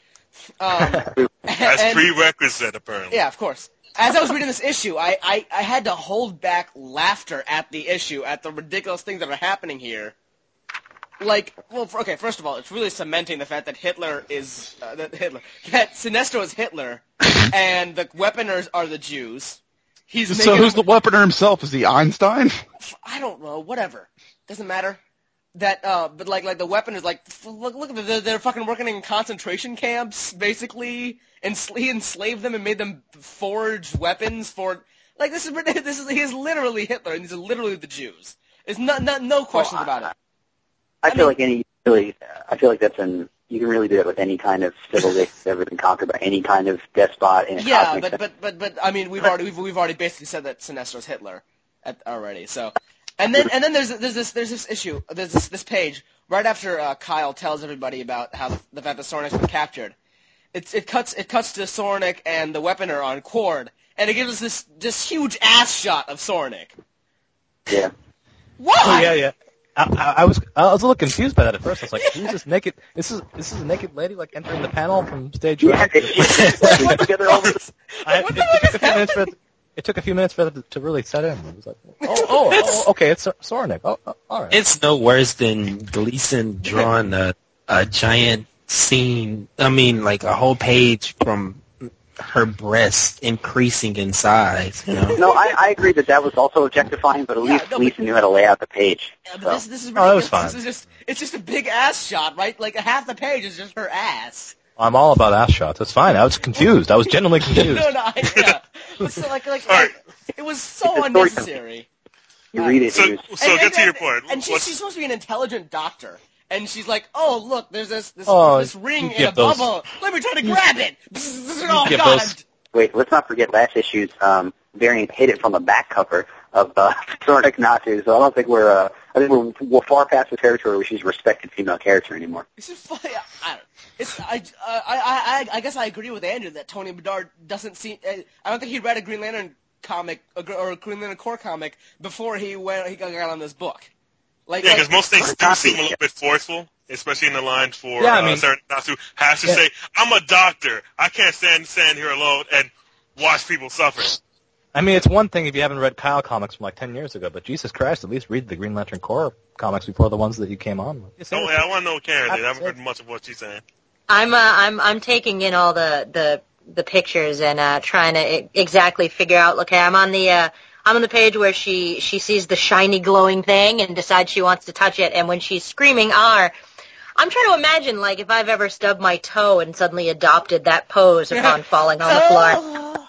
Um, As and, prerequisite, apparently. yeah, of course. As I was reading this issue, I, I, I had to hold back laughter at the issue, at the ridiculous things that are happening here. Like, well, for, okay, first of all, it's really cementing the fact that Hitler is, uh, that Hitler, that Sinestro is Hitler, and the weaponers are the Jews. He's So making who's the weaponer himself? Is he Einstein? I don't know, whatever. Doesn't matter. That, uh, but like, like the weapon is like, look, look, they're, they're fucking working in concentration camps, basically, and he enslaved them and made them forge weapons for, like, this is, this is, he is literally Hitler, and these are literally the Jews. There's no, no, no questions Well, I, about it. I, I feel mean, like any, really, I feel like that's an, you can really do that with any kind of civilization that's ever been conquered by any kind of despot in a Yeah, cosmic but, sense. but, but, but, I mean, we've already, we've, we've already basically said that Sinestro's Hitler at, already, so. And then, and then there's, there's this, there's this issue, there's this, this page, right after, uh, Kyle tells everybody about how the, the fact that Sornik's been captured. It's, it cuts, it cuts to Sornik and the weaponer on Cord, and it gives us this, this huge ass shot of Sornik. Yeah. Why? Oh yeah, yeah. I, I, I was I was a little confused by that at first. I was like, who's this naked? This is this is a naked lady like entering the panel from stage Yeah, right. they put together all the, I, What it, the it fuck took is a few minutes for it, it took a few minutes for it to, to really set in. It was like, oh, oh, oh okay, it's Sornik. Oh, oh, all right. It's no worse than Gleason drawing a a giant scene. I mean, like a whole page from her breast increasing in size. You know? no, I, I agree that that was also objectifying, but at Yeah, least no, Gleason knew how to lay out the page. Yeah, but So. this, this is Oh, that was ridiculous. fine. This is just, it's just a big ass shot, right? Like half the page is just her ass. I'm all about ass shots. That's fine. I was confused. I was genuinely confused. no, no, I, yeah. But so, like, like, All right. it was so It's a story unnecessary. You read it, So, and it's- so and, get and, to your and, point. And she's, What's- she's supposed to be an intelligent doctor. And she's like, oh, look, there's this this, Oh, this ring you in give a those- bubble. Let me try to grab it. oh, give God. those- wait, let's not forget last issue's um, variant hit it from the back cover of uh, Sornik Natsu, so I don't think we're, uh, I think we're, we're far past the territory where she's a respected female character anymore. It's just funny. I, don't, it's, I, uh, I, I, I guess I agree with Andrew that Tony Bedard doesn't seem, uh, I don't think he read a Green Lantern comic, or a Green Lantern Corps comic, before he went, he got on this book. Like, Yeah, like, because most things do Natsu, seem a little bit forceful, especially in the line for Yeah, I uh, mean- Sarah Natsu has to Yeah. say, I'm a doctor. I can't stand stand here alone and watch people suffer. I mean, it's one thing if you haven't read Kyle comics from like ten years ago, but Jesus Christ, at least read the Green Lantern Corps comics before the ones that you came on with. Oh, yeah, I want to know Karen. I haven't heard much of what she's saying. I'm uh, I'm I'm taking in all the the the pictures and uh, trying to I- exactly figure out. Okay, I'm on the uh, I'm on the page where she she sees the shiny glowing thing and decides she wants to touch it, and when she's screaming R, I'm trying to imagine like if I've ever stubbed my toe and suddenly adopted that pose upon falling on the floor.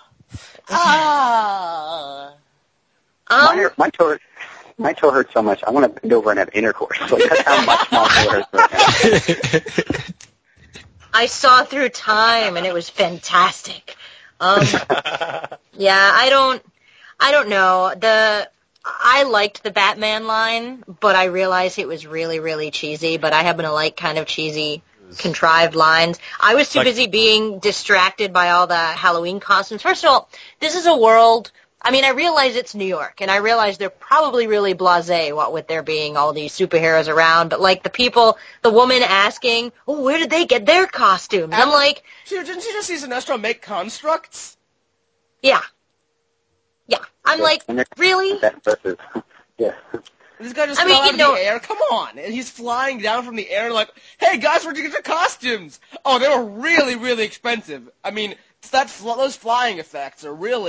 Ah. Um, my, my toe hurts. My toe hurts so much, I want to bend over and have intercourse. Like, that's how much my toe hurts right now. I saw through time and it was fantastic. Um, yeah, I don't, I don't know. The I liked the Batman line, but I realized it was really, really cheesy. But I happen to like kind of cheesy, contrived lines. I was too Like- busy being distracted by all the Halloween costumes. First of all, this is a world. I mean, I realize it's New York, and I realize they're probably really blasé what with there being all these superheroes around. But like the people, the woman asking, "Oh, where did they get their costumes?" I'm like, She, didn't she just see Sinestro make constructs? yeah, yeah. I'm like, And they're- really? That's impressive. Yeah. This guy just I fell mean, out you of know- the air. Come on. And he's flying down from the air like, hey, guys, where'd you get your costumes? Oh, they were really, really expensive. I mean, it's that fl- those flying effects are really...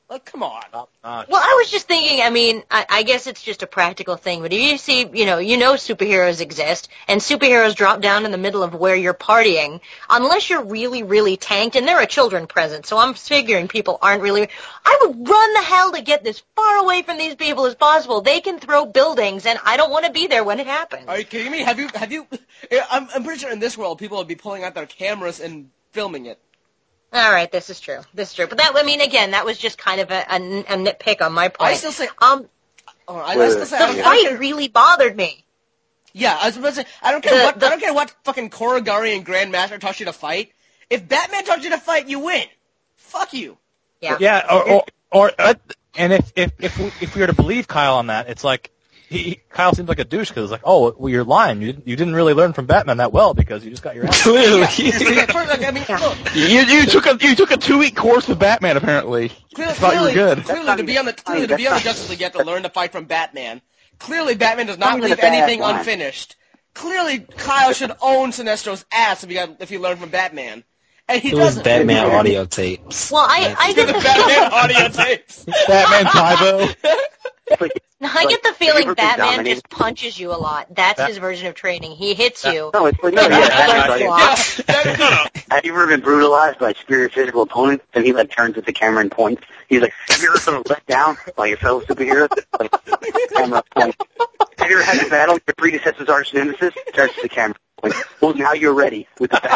Like, come on. Top notch. Well, I was just thinking, I mean, I, I guess it's just a practical thing, but if you see, you know, you know superheroes exist, and superheroes drop down in the middle of where you're partying, unless you're really, really tanked, and there are children present, so I'm figuring people aren't really, I would run the hell to get as far away from these people as possible. They can throw buildings, and I don't want to be there when it happens. Are you kidding me? Have you, have you, I'm, I'm pretty sure in this world people would be pulling out their cameras and filming it. All right, this is true. This is true. But that, I mean, again, that was just kind of a, a, a nitpick on my point. I still say, um, oh, I, I still say, I the don't, I don't fight care. really bothered me. Yeah, I was about to say, I don't care The- what, the- I don't care what fucking Korigari and Grandmaster taught you to fight. If Batman taught you to fight, you win. Fuck you. Yeah. Yeah, or, or, or uh, and if if if we, if we were to believe Kyle on that, it's like he, he Kyle seems like a douche because it's like, oh, well, you're lying. You didn't, you didn't really learn from Batman that well because you just got your ass. Clearly. Yeah, first, like, I mean, look, You you took a you took a two week course with Batman apparently. clearly, Thought you were clearly, good. clearly to be on the, clearly to be on the Justice League, you have to learn to fight from Batman. Clearly, Batman does not Not even leave a badass anything line. unfinished. Clearly, Kyle should own Sinestro's ass if he got, if he learned from Batman. And he It was doesn't. Batman audio tapes. Well, I, I Through get the the Batman audio tapes. Batman Tybo. It's like, I like, get the have you feeling ever been Batman dominated? just punches you a lot. That's That- his version of training. He hits That- you. No, it's like, no, yeah, that's right. Yeah, that- No, no. Have you ever been brutalized by a superior physical opponent? And he like turns at the camera and points. He's like, have you ever been let down by your fellow superheroes? Like, camera point. Have you ever had to battle your predecessor's arch nemesis? Turns to the camera. Point. Well, now you're ready with the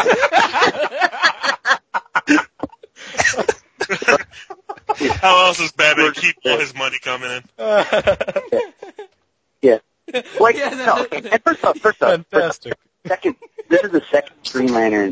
How else does Batman keep all his money coming in? Yeah. Like, Yeah, no, that- and first off, first off, first Fantastic. off, second, this is the second Green Lantern.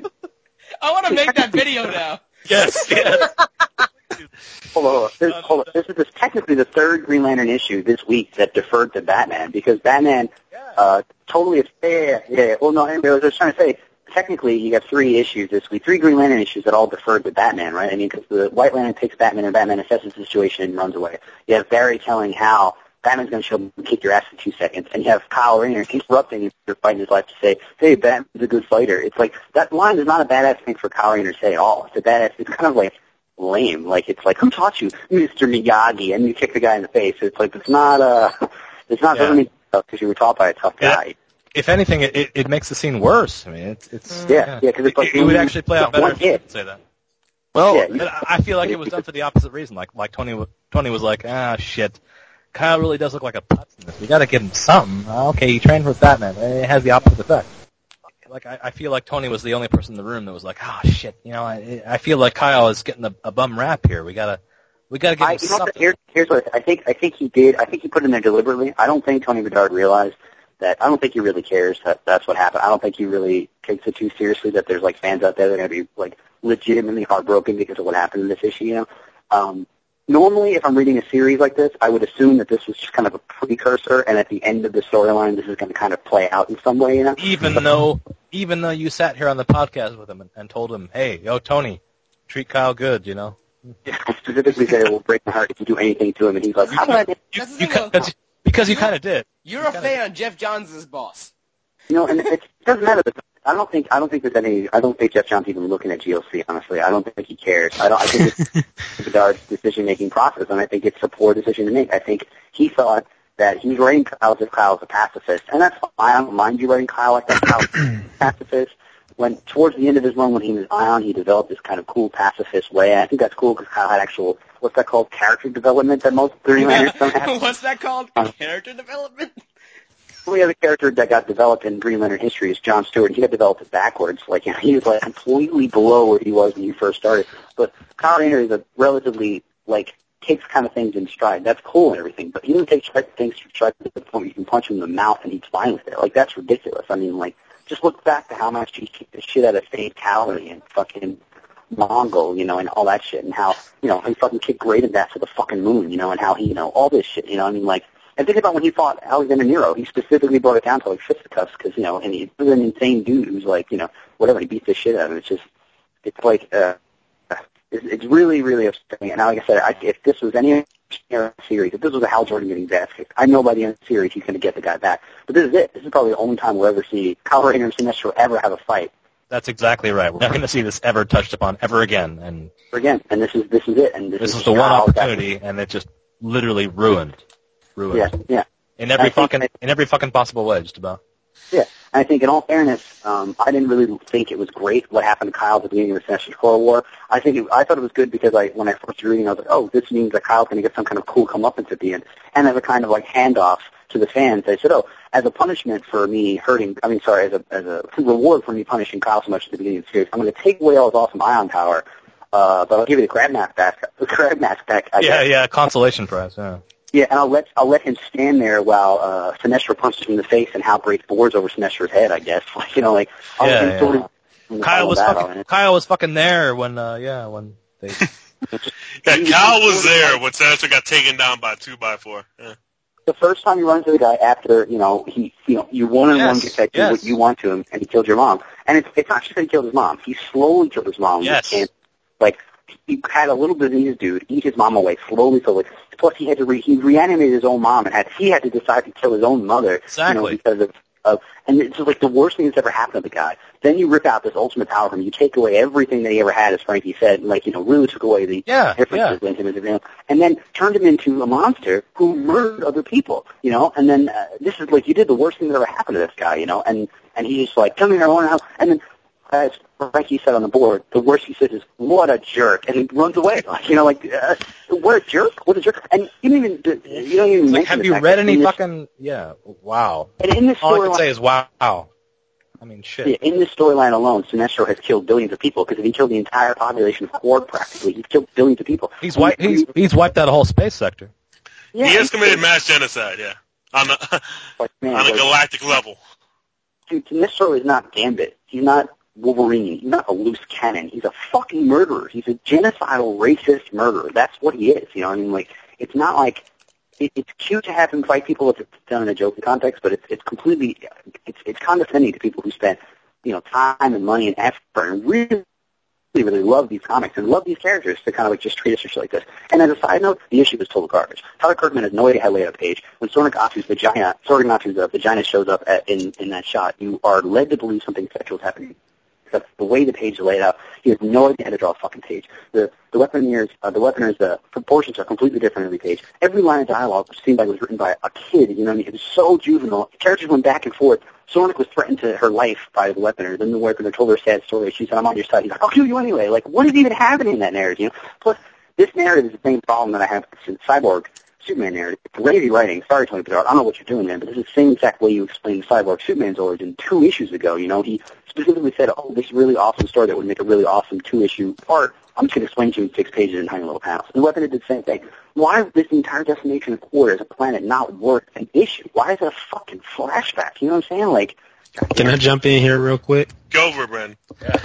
I want to make that video now. Yes, yes. Hold on, hold on. This, hold on. This is this, technically the third Green Lantern issue this week that deferred to Batman because Batman uh, totally, yeah, yeah, yeah. Well, no, anyway, I was just trying to say, technically you got three issues this week, three Green Lantern issues that all deferred to Batman, right? I mean, because the White Lantern takes Batman and Batman assesses the situation and runs away. You have Barry telling how Batman's going to show up and kick your ass in two seconds. And you have Kyle Rayner interrupting you for fighting his life to say, hey, Batman's a good fighter. It's like, that line is not a badass thing for Kyle Rayner to say at all. It's a badass, it's kind of like lame. Like, it's like, who taught you, Mister Miyagi? And you kick the guy in the face. It's like, it's not, uh, it's not, Yeah. doesn't mean because you were taught by a tough guy. If anything, it, it, it makes the scene worse. I mean, it's it's Yeah, yeah, because it's like it, it would actually play out better one if you hit. didn't say that. Well, Yeah, But I I feel like it was done for the opposite reason. Like like Tony wa- Tony was like, ah shit, Kyle really does look like a putz in this. We got to give him something. Uh, Okay, he trained with Batman. It has the opposite effect. Like I, I feel like Tony was the only person in the room that was like, oh shit, you know, I, I feel like Kyle is getting a, a bum rap here. We gotta we gotta give I, him you know, something. here's, here's what I think. I think he did. I think he put it in there deliberately. I don't think Tony Bedard realized that. I don't think he really cares that that's what happened. I don't think he really takes it too seriously that there's like fans out there that are going to be like legitimately heartbroken because of what happened in this issue. You know, um, normally if I'm reading a series like this, I would assume that this was just kind of a precursor, and at the end of the storyline, this is going to kind of play out in some way. You know, Even though even though you sat here on the podcast with him and, and told him, hey, yo Tony, treat Kyle good, you know. I specifically said it will break my heart if you do anything to him, and he's like, how did I? You, That's the you thing, ca- though. cause, because you kind of did. You're You a kinda fan. Jeff Johns is boss. You know, and it doesn't matter. I don't think I don't think there's any. I don't think Jeff John's even looking at G L C. Honestly, I don't think he cares. I don't. I think it's Bedard's decision-making process, and I think it's a poor decision to make. I think he thought that he was writing Kyle as if Kyle was a pacifist, and that's fine. I don't mind you writing Kyle like that. Kyle's a pacifist. When towards the end of his run, when he was Ion, he developed this kind of cool pacifist way. And I think that's cool because Kyle had actual what's that called character development that most Green Lanterns don't have. What's that called? Uh, Character development? The only other character that got developed in Green Lantern history is John Stewart. He got developed it backwards. Like, you know, he was like completely below where he was when he first started. But Kyle Rayner is a relatively like takes kind of things in stride. That's cool and everything, but he doesn't take things in stride to the point where you can punch him in the mouth and he's fine with it. Like, that's ridiculous. I mean, like, just look back to how much he kicked the shit out of Faith Calorie and fucking Mongol, you know, and all that shit, and how, you know, he fucking kicked Raven back to the fucking moon, you know, and how he, you know, all this shit, you know, I mean, like, and think about when he fought Alexander Nero, he specifically brought it down to, like, fisticuffs, because, you know, and he's an insane dude who's, like, you know, whatever, he beats the shit out of him. It's just, it's like, uh, it's, it's really, really upsetting. And like I said, I, if this was any other series, if this was a Hal Jordan getting his ass kicked, I know by the end of the series he's going to get the guy back. But this is it. This is probably the only time we'll ever see Kyle Rayner and Sinestro ever have a fight That's exactly right. We're not going to see this ever touched upon ever again. And again, and this is this is it. And this, this is is the one how opportunity, and it just literally ruined, ruined. Yeah, yeah. In every I think fucking, I- in every fucking possible way, just about. Yeah, and I think in all fairness, um, I didn't really think it was great what happened to Kyle at the beginning of the Sinestro Coral War. I think it, I thought it was good because I, when I first was reading, I was like, oh, this means that Kyle's going to get some kind of cool comeuppance at the end. And as a kind of like handoff to the fans, they said, oh, as a punishment for me hurting, I mean, sorry, as a as a reward for me punishing Kyle so much at the beginning of the series, I'm going to take away all his awesome ion power, uh, but I'll give you the crab mask back. The crab mask back. I Yeah, guess. yeah, consolation prize. Yeah. Yeah, and I'll let I'll let him stand there while uh, Sinestro punches him in the face and Hal breaks boards over Sinestro's head. I guess, like you know, like I'll Yeah, let him yeah. sort of. in the Kyle final was battle, fucking, and it's- Kyle was fucking there when, uh, yeah, when they. Yeah, Kyle was there when Sinestro got taken down by a two by four. Yeah. The first time you run into the guy after, you know, he, you know, you one on one Yes, get that yes. what you want to him, and he killed your mom. And it's it's not just that he killed his mom; he slowly killed his mom. Yes. And, like he had a little disease, dude, eat his mom away slowly, slowly. Plus, he had to re- he reanimated his own mom, and had he had to decide to kill his own mother, Exactly. you know, because of. Of, and it's just like the worst thing that's ever happened to the guy. Then you rip out this ultimate power from him. You take away everything that he ever had, as Frankie said, and like, you know, really took away the Yeah, differences yeah. in him as a villain, and then turned him into a monster who murdered other people, you know, and then uh, this is like, you did the worst thing that ever happened to this guy, you know, and, and he's just like, come here, I want to help, and then, as Frankie said on the board, the worst he says is, what a jerk, and he runs away, like, you know, like, uh, what a jerk, what a jerk, and you don't even, you don't even It's like, mention have the you fact read that any in this- fucking? Yeah, wow. and in this All I can storyline- say is wow. I mean, shit. Yeah, in this storyline alone, Sinestro has killed billions of people, because if he killed the entire population of Quard practically, he's killed billions of people. He's wiped. He's he's wiped out a whole space sector. Yeah, He has he's committed killed- mass genocide, yeah, on a like, man, on a like, galactic level. dude, Sinestro is not Gambit. He's not Wolverine. He's not a loose cannon. He's a fucking murderer. He's a genocidal, racist murderer. That's what he is. You know, I mean, like, it's not like it, it's cute to have him fight people if it's done in a joking context, but it's it's completely it's it's condescending to people who spent you know time and money and effort and really. Really, really love these comics and love these characters to kind of like just treat us just like this. And as a side note, the issue is total garbage. Tyler Kirkman has no idea how to lay out a page. When Sornagatu's vagina, Sornagatu's uh, vagina shows up at, in in that shot, you are led to believe something sexual is happening. That's the way the page is laid out. He has no idea how to draw a fucking page. The the weaponeers, uh, the weaponers, the proportions are completely different every page. Every line of dialogue seemed like it was written by a kid. You know, what I mean, it was so juvenile. Characters went back and forth. Sornik was threatened to her life by the weaponer. Then the weaponer told her a sad story. She said, "I'm on your side." He's like, "I'll kill you anyway." Like, what is even happening in that narrative? You know. Plus, this narrative is the same problem that I have with the Cyborg Superman narrative. Lazy writing. Sorry, Tony Bedard. I don't know what you're doing, man, but this is the same exact way you explained Cyborg Superman's origin two issues ago. You know, he specifically said, "Oh, this really awesome story that would make a really awesome two-issue part. I'm just going to explain to you in six pages in tiny little panels." And Weapon did the same thing. Why is this entire destination of Quard as a planet not worth an issue? Why is it a fucking flashback? You know what I'm saying? Like, Can I jump in here real quick? Go for it, Brandon.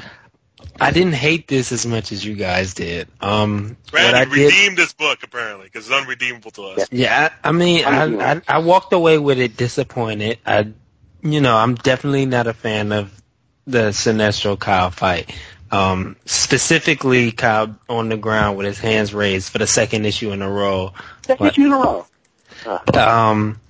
I didn't hate this as much as you guys did. Um, what I Brandon did, redeemed this book, apparently, because it's unredeemable to us. yeah, I, I mean, I, I I walked away with it disappointed. I, you know, I'm definitely not a fan of the Sinestro Kyle fight. Um, specifically, Kyle on the ground with his hands raised for the second issue in a row. second But- issue in a row. Uh, Um,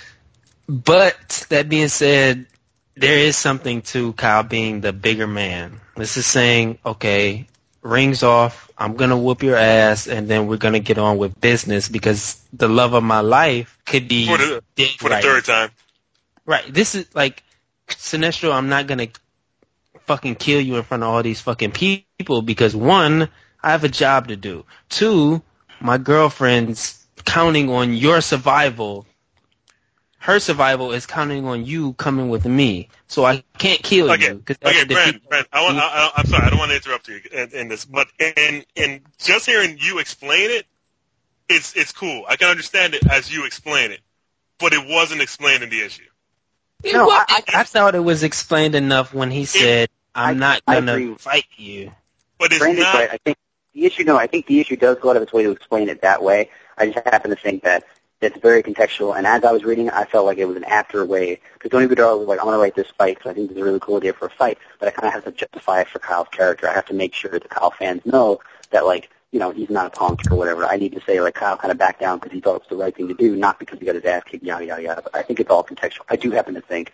but that being said, there is something to Kyle being the bigger man. This is saying, okay, rings off, I'm going to whoop your ass, and then we're going to get on with business because the love of my life could be For the dead for the right. third time. Right. This is like, Sinestro, I'm not going to fucking kill you in front of all these fucking people because, one, I have a job to do. Two, my girlfriend's counting on your survival. Her survival is counting on you coming with me. So I can't kill Okay, you. 'cause that okay, would Brent, defeat- Brent, I want, I, I, I'm sorry, I don't want to interrupt you in, in this, but in, in just hearing you explain it, it's, it's cool. I can understand it as you explain it, but it wasn't explained in the issue. It No, was- I- I, thought it was explained enough when he said, I'm I- not I going agree. to fight you. But it's Brandon's not, right. I think the issue, no, I think the issue does go out of its way to explain it that way. I just happen to think that it's very contextual, and as I was reading it, I felt like it was an after way, because Tony Bedard was like, I'm going to write this fight because I think this is a really cool idea for a fight, but I kind of have to justify it for Kyle's character. I have to make sure that Kyle fans know that, like, you know, he's not a punk or whatever. I need to say, like, Kyle kind of backed down because he thought it was the right thing to do, not because he got his ass kicked, yada, yada, yada. But I think it's all contextual. I do happen to think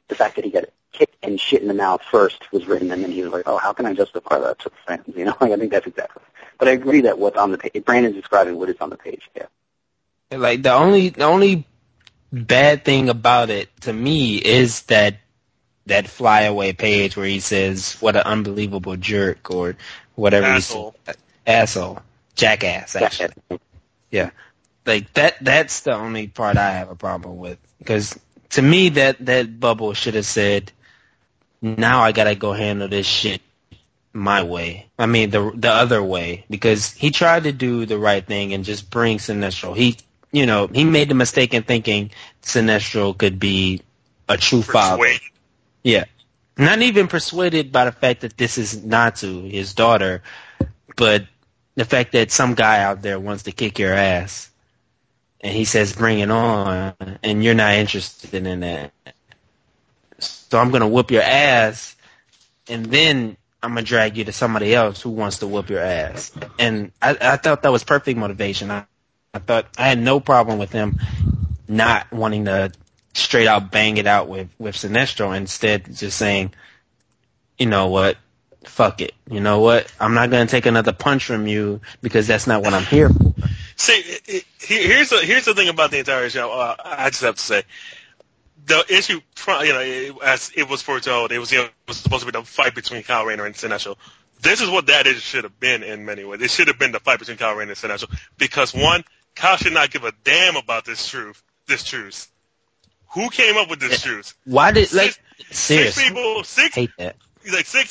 the fact that he got kicked and shit in the mouth first was written, and then he was like, oh, how can I justify that to the fans? You know, like, I think that's exactly. But I agree that what's on the page, Brandon's describing what is on the page, yeah. Like, the only, the only bad thing about it, to me, is that that flyaway page where he says, what an unbelievable jerk, or whatever Asshole. he said. Asshole. Jackass, actually. Jackass. Yeah. Like, that, that's the only part I have a problem with. Because, to me, that, that bubble should have said, now I gotta go handle this shit my way. I mean, the the other way. Because he tried to do the right thing and just bring Sinestro. He, you know, he made the mistake in thinking Sinestro could be a true father. Persuade. Yeah. Not even persuaded by the fact that this is Natsu, his daughter, but the fact that some guy out there wants to kick your ass. And he says, bring it on, and you're not interested in that. So I'm going to whoop your ass, and then I'm going to drag you to somebody else who wants to whoop your ass. And I, I thought that was perfect motivation. I, I thought I had no problem with him not wanting to straight out bang it out with, with Sinestro, instead just saying, you know what, fuck it. You know what, I'm not going to take another punch from you because that's not what I'm here for. See, it, it, here's the here's the thing about the entire show. Uh, I just have to say, the issue, you know, it, as it was foretold, it was, you know, it was supposed to be the fight between Kyle Rayner and Sinestro. This is what that issue should have been in many ways. It should have been the fight between Kyle Rayner and Sinestro because one, Kyle should not give a damn about this truth. This truth. Who came up with this truth? Why did like six, seriously? Six people, six, hate that. like six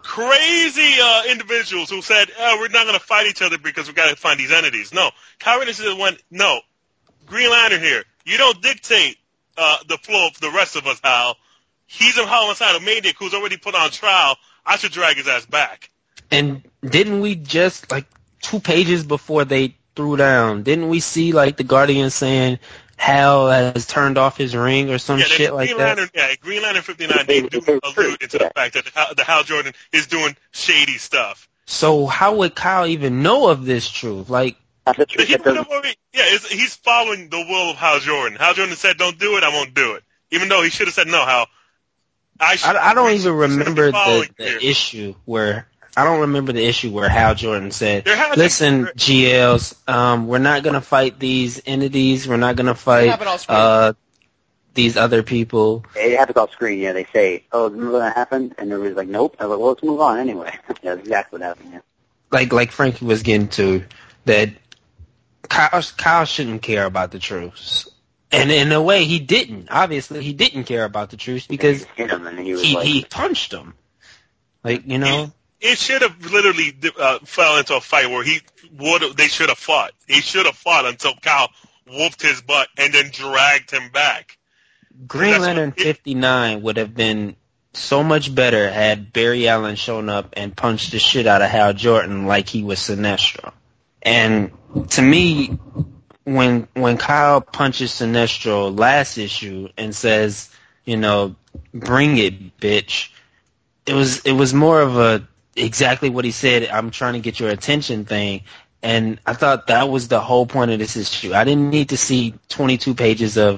crazy uh, individuals who said, oh, we're not going to fight each other because we got to find these entities. No. Kyle Rayner said, "One, no, Green Lantern here. You don't dictate uh, the flow of the rest of us, Hal. He's a homicidal maniac who's already put on trial. I should drag his ass back." And didn't we just, like, two pages before they threw down, didn't we see, like, the Guardian saying Hal has turned off his ring or some yeah, shit Green like Lantern, that? Yeah, Green Lantern fifty-nine, they do allude to the fact that the, the Hal Jordan is doing shady stuff. So how would Kyle even know of this truth? Like, That's the truth. He That doesn't- already, yeah, it's, he's following the will of Hal Jordan. Hal Jordan said, "Don't do it. I won't do it." Even though he should have said, "No, Hal." I, should, I, I don't we even should- we shouldn't be remember the, following the here. issue where I don't remember the issue where Hal Jordan said, There has- "Listen, G Ls, um, we're not gonna fight these entities. We're not gonna fight have it all screen. uh these other people." It happens off screen, yeah. They say, oh, is that happened? And everybody's like, nope. I was like, well, let's move on anyway. Yeah, that's exactly what happened, yeah. Like like Frankie was getting to, that Kyle, Kyle shouldn't care about the truths. And in a way, he didn't. Obviously, he didn't care about the truths because Hit him, and he was he, like, he punched him. Like, you know? It should have literally uh, fell into a fight where he would. They should have fought. He should have fought until Kyle whooped his butt and then dragged him back. Green That's Lantern what it- fifty-nine would have been so much better had Barry Allen shown up and punched the shit out of Hal Jordan like he was Sinestro. And to me, when when Kyle punches Sinestro last issue and says, you know, "Bring it, bitch," it was it was more of a exactly what he said, "I'm trying to get your attention" thing. And I thought that was the whole point of this issue. I didn't need to see twenty-two pages of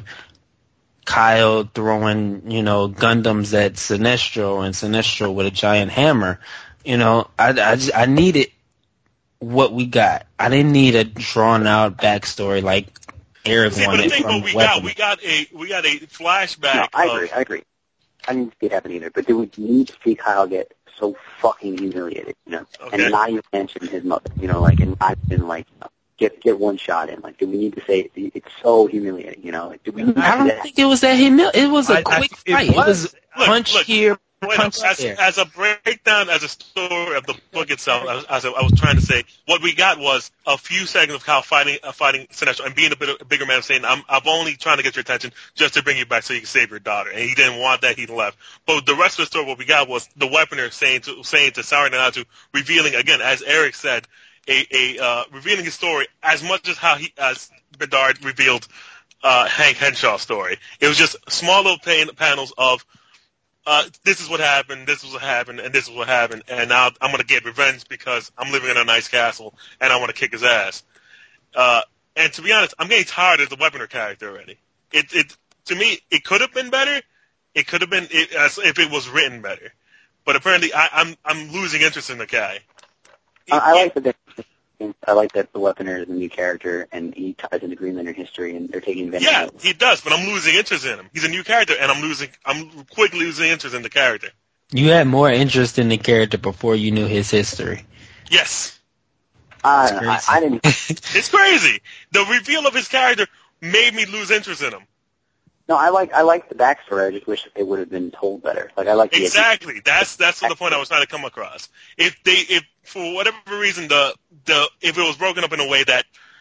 Kyle throwing, you know, Gundams at Sinestro and Sinestro with a giant hammer. You know, I, I, just, I needed what we got. I didn't need a drawn-out backstory like Eric See, but wanted the thing, from what we Weapon. got, we got a we got a flashback. no, I of, agree, I agree. I didn't see it happen either, but do we need to see Kyle get so fucking humiliated, you know, Okay. and not even mention his mother, you know, like, and not even, like, you know, get get one shot in. Like, do we need to say it's so humiliating, you know? Like, do we need I to don't think it was that humil. It was a I- I- quick it fight. It was, was- Look, punch look, here, Wait, punch as, there. as a breakdown, as a story of the book itself, as, as I was trying to say, what we got was a few seconds of Kyle fighting, uh, fighting Sinestro and being a, bit, a bigger man, saying, I'm, I'm only trying to get your attention just to bring you back so you can save your daughter. And he didn't want that, he left. But the rest of the story, what we got was the Weaponer saying to, saying to Sarah Nanatu, revealing, again, as Eric said, a, a uh, revealing his story as much as how he, as Bedard revealed uh, Hank Henshaw's story. It was just small little pan- panels of, Uh, this is what happened, this is what happened, and this is what happened, and now I'm going to get revenge because I'm living in a nice castle, and I want to kick his ass. Uh, and to be honest, I'm getting tired of the Weaponer character already. It, it, to me, it could have been better it could have been it, as if it was written better. But apparently, I, I'm I'm losing interest in the guy. I, I like that. They, I like that the Weaponer is a new character, and he ties into Green Lantern history, and they're taking advantage. Yeah, of it. he does, but I'm losing interest in him. He's a new character, and I'm losing. I'm quickly losing interest in the character. You had more interest in the character before you knew his history. Yes. I, don't know, I, I didn't. It's crazy. The reveal of his character made me lose interest in him. No, I like I like the backstory. I just wish that they would have been told better. Like I like the Exactly. That's that's the point I was trying to come across. If they, if for whatever reason the the if it was broken up in a way that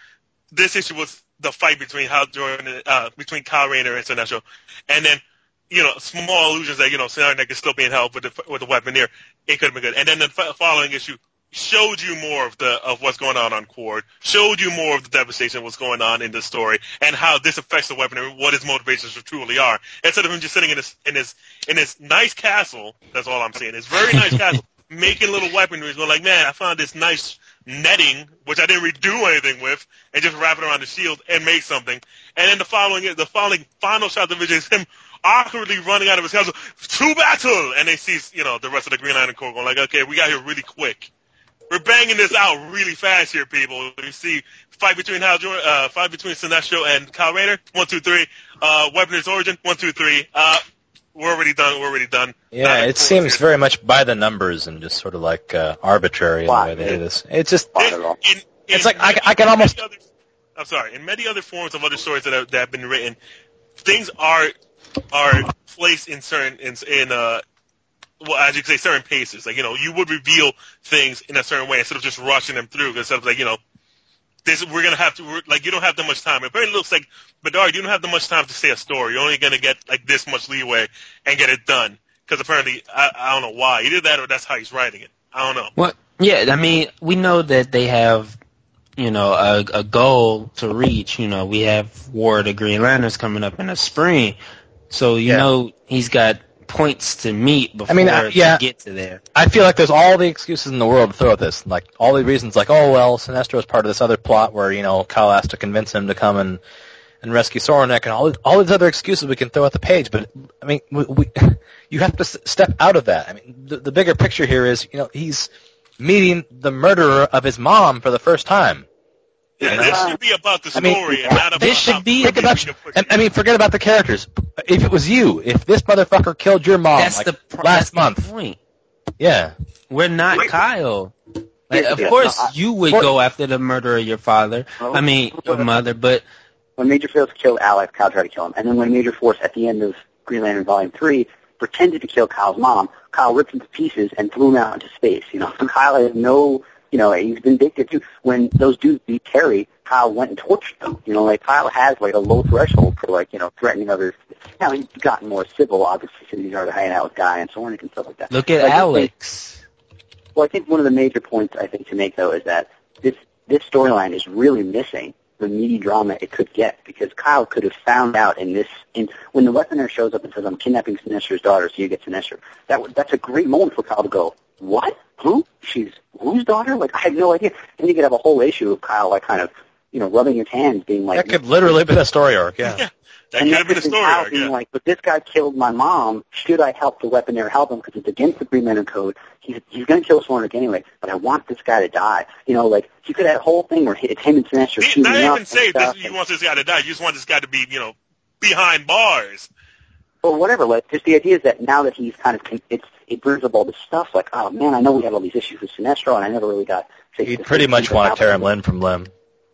this issue was the fight between Hal Jordan, uh, between Kyle Rayner and Sinestro, and then you know small allusions that you know Sinestro is still being held with the with the Weaponeer, it could have been good. And then the f- following issue showed you more of the of what's going on on Cord, showed you more of the devastation of what's going on in the story, and how this affects the Weaponeer, what his motivations truly are. Instead of him just sitting in his in his in his nice castle, that's all I'm saying. His very nice castle, making little weaponry, going like, man, I found this nice netting, which I didn't really do anything with, and just wrap it around the shield and make something. And then the following the following final shot of the video is him awkwardly running out of his castle to battle, and they see you know the rest of the Green Lantern Corps going like, okay, we got here really quick. We're banging this out really fast here, people. You see, fight between Hal Jordan, uh, fight between Sinestro and Kyle Rayner. One, two, three. Uh, Weaponer's origin. One, two, three. Uh, we're already done. We're already done. Yeah, Not it seems very much by the numbers and just sort of like uh, arbitrary in the way they do this. It's just, Not at all. In, in, it's in like I, many, I can almost. other, I'm sorry. In many other forms of other stories that have, that have been written, things are are placed in certain in, in uh. well, as you could say, certain paces. Like, you know, you would reveal things in a certain way instead of just rushing them through. Instead of like, you know, this we're gonna have to we're, like you don't have that much time. It very looks like Bedard, you don't have that much time to say a story. You're only gonna get like this much leeway and get it done. Because apparently, I, I don't know why either that or that's how he's writing it. I don't know. Well, yeah, I mean, we know that they have, you know, a, a goal to reach. You know, we have War of the Green Lanterns coming up in the spring, so you Yeah. know he's got points to meet before I mean, uh, yeah. to get to there. I feel like there's all the excuses in the world to throw at this. Like, all the reasons, like, oh, well, Sinestro is part of this other plot where, you know, Kyle has to convince him to come and, and rescue Soronek, and all, all these other excuses we can throw at the page. But, I mean, we, we, you have to s- step out of that. I mean, the, the bigger picture here is, you know, he's meeting the murderer of his mom for the first time. Yeah, You know? this should be about the I story mean, and not about this should how be Think about, you push I, it. I mean, forget about the characters. If it was you, if this motherfucker killed your mom That's like, the pro- last that's month, the point. yeah. We're not Wait. Kyle. Like, Yeah, of yeah, course, no, I- you would For- go after the murderer of your father. Oh. I mean, your mother, but When Major Force killed Alex, Kyle tried to kill him. And then when Major Force, at the end of Green Lantern Volume three, pretended to kill Kyle's mom, Kyle ripped him to pieces and threw him out into space. You know, so Kyle has no, you know, he's vindictive too. When those dudes beat Terry, Kyle went and tortured them. You know, like Kyle has like a low threshold for like, you know, threatening others. Now he's gotten more civil, obviously, since he's already hanging out with Guy and Sonic and stuff like that. look at But I do think- Alex. Well, I think one of the major points I think to make though is that this this storyline is really missing the meaty drama it could get, because Kyle could have found out in this in when the Weaponer shows up and says, "I'm kidnapping Sinestro's daughter, so you get Sinestro." That would, that's a great moment for Kyle to go, "What? Who? She's whose daughter?" Like, I had no idea. And you could have a whole issue of Kyle like kind of, you know, rubbing his hands, being like, That could literally be a story arc, yeah. Yeah, that and could have been a that's just story Kyle arc. being Yeah. like, but this guy killed my mom. Should I help the Weaponeer help him? Because it's against the Green Lantern Code. He's he's going to kill Sonic anyway, but I want this guy to die. You know, like, you could have a whole thing where it's him and Sinestro He- shooting Not up even and say stuff. this, you want this guy to die. You just want this guy to be, you know, behind bars. Or whatever. Like, just the idea is that now that he's kind of, con- it's it brings up all this stuff. Like, oh man, I know we have all these issues with Sinestro, and I never really got. He pretty much want to tear him limb from limb.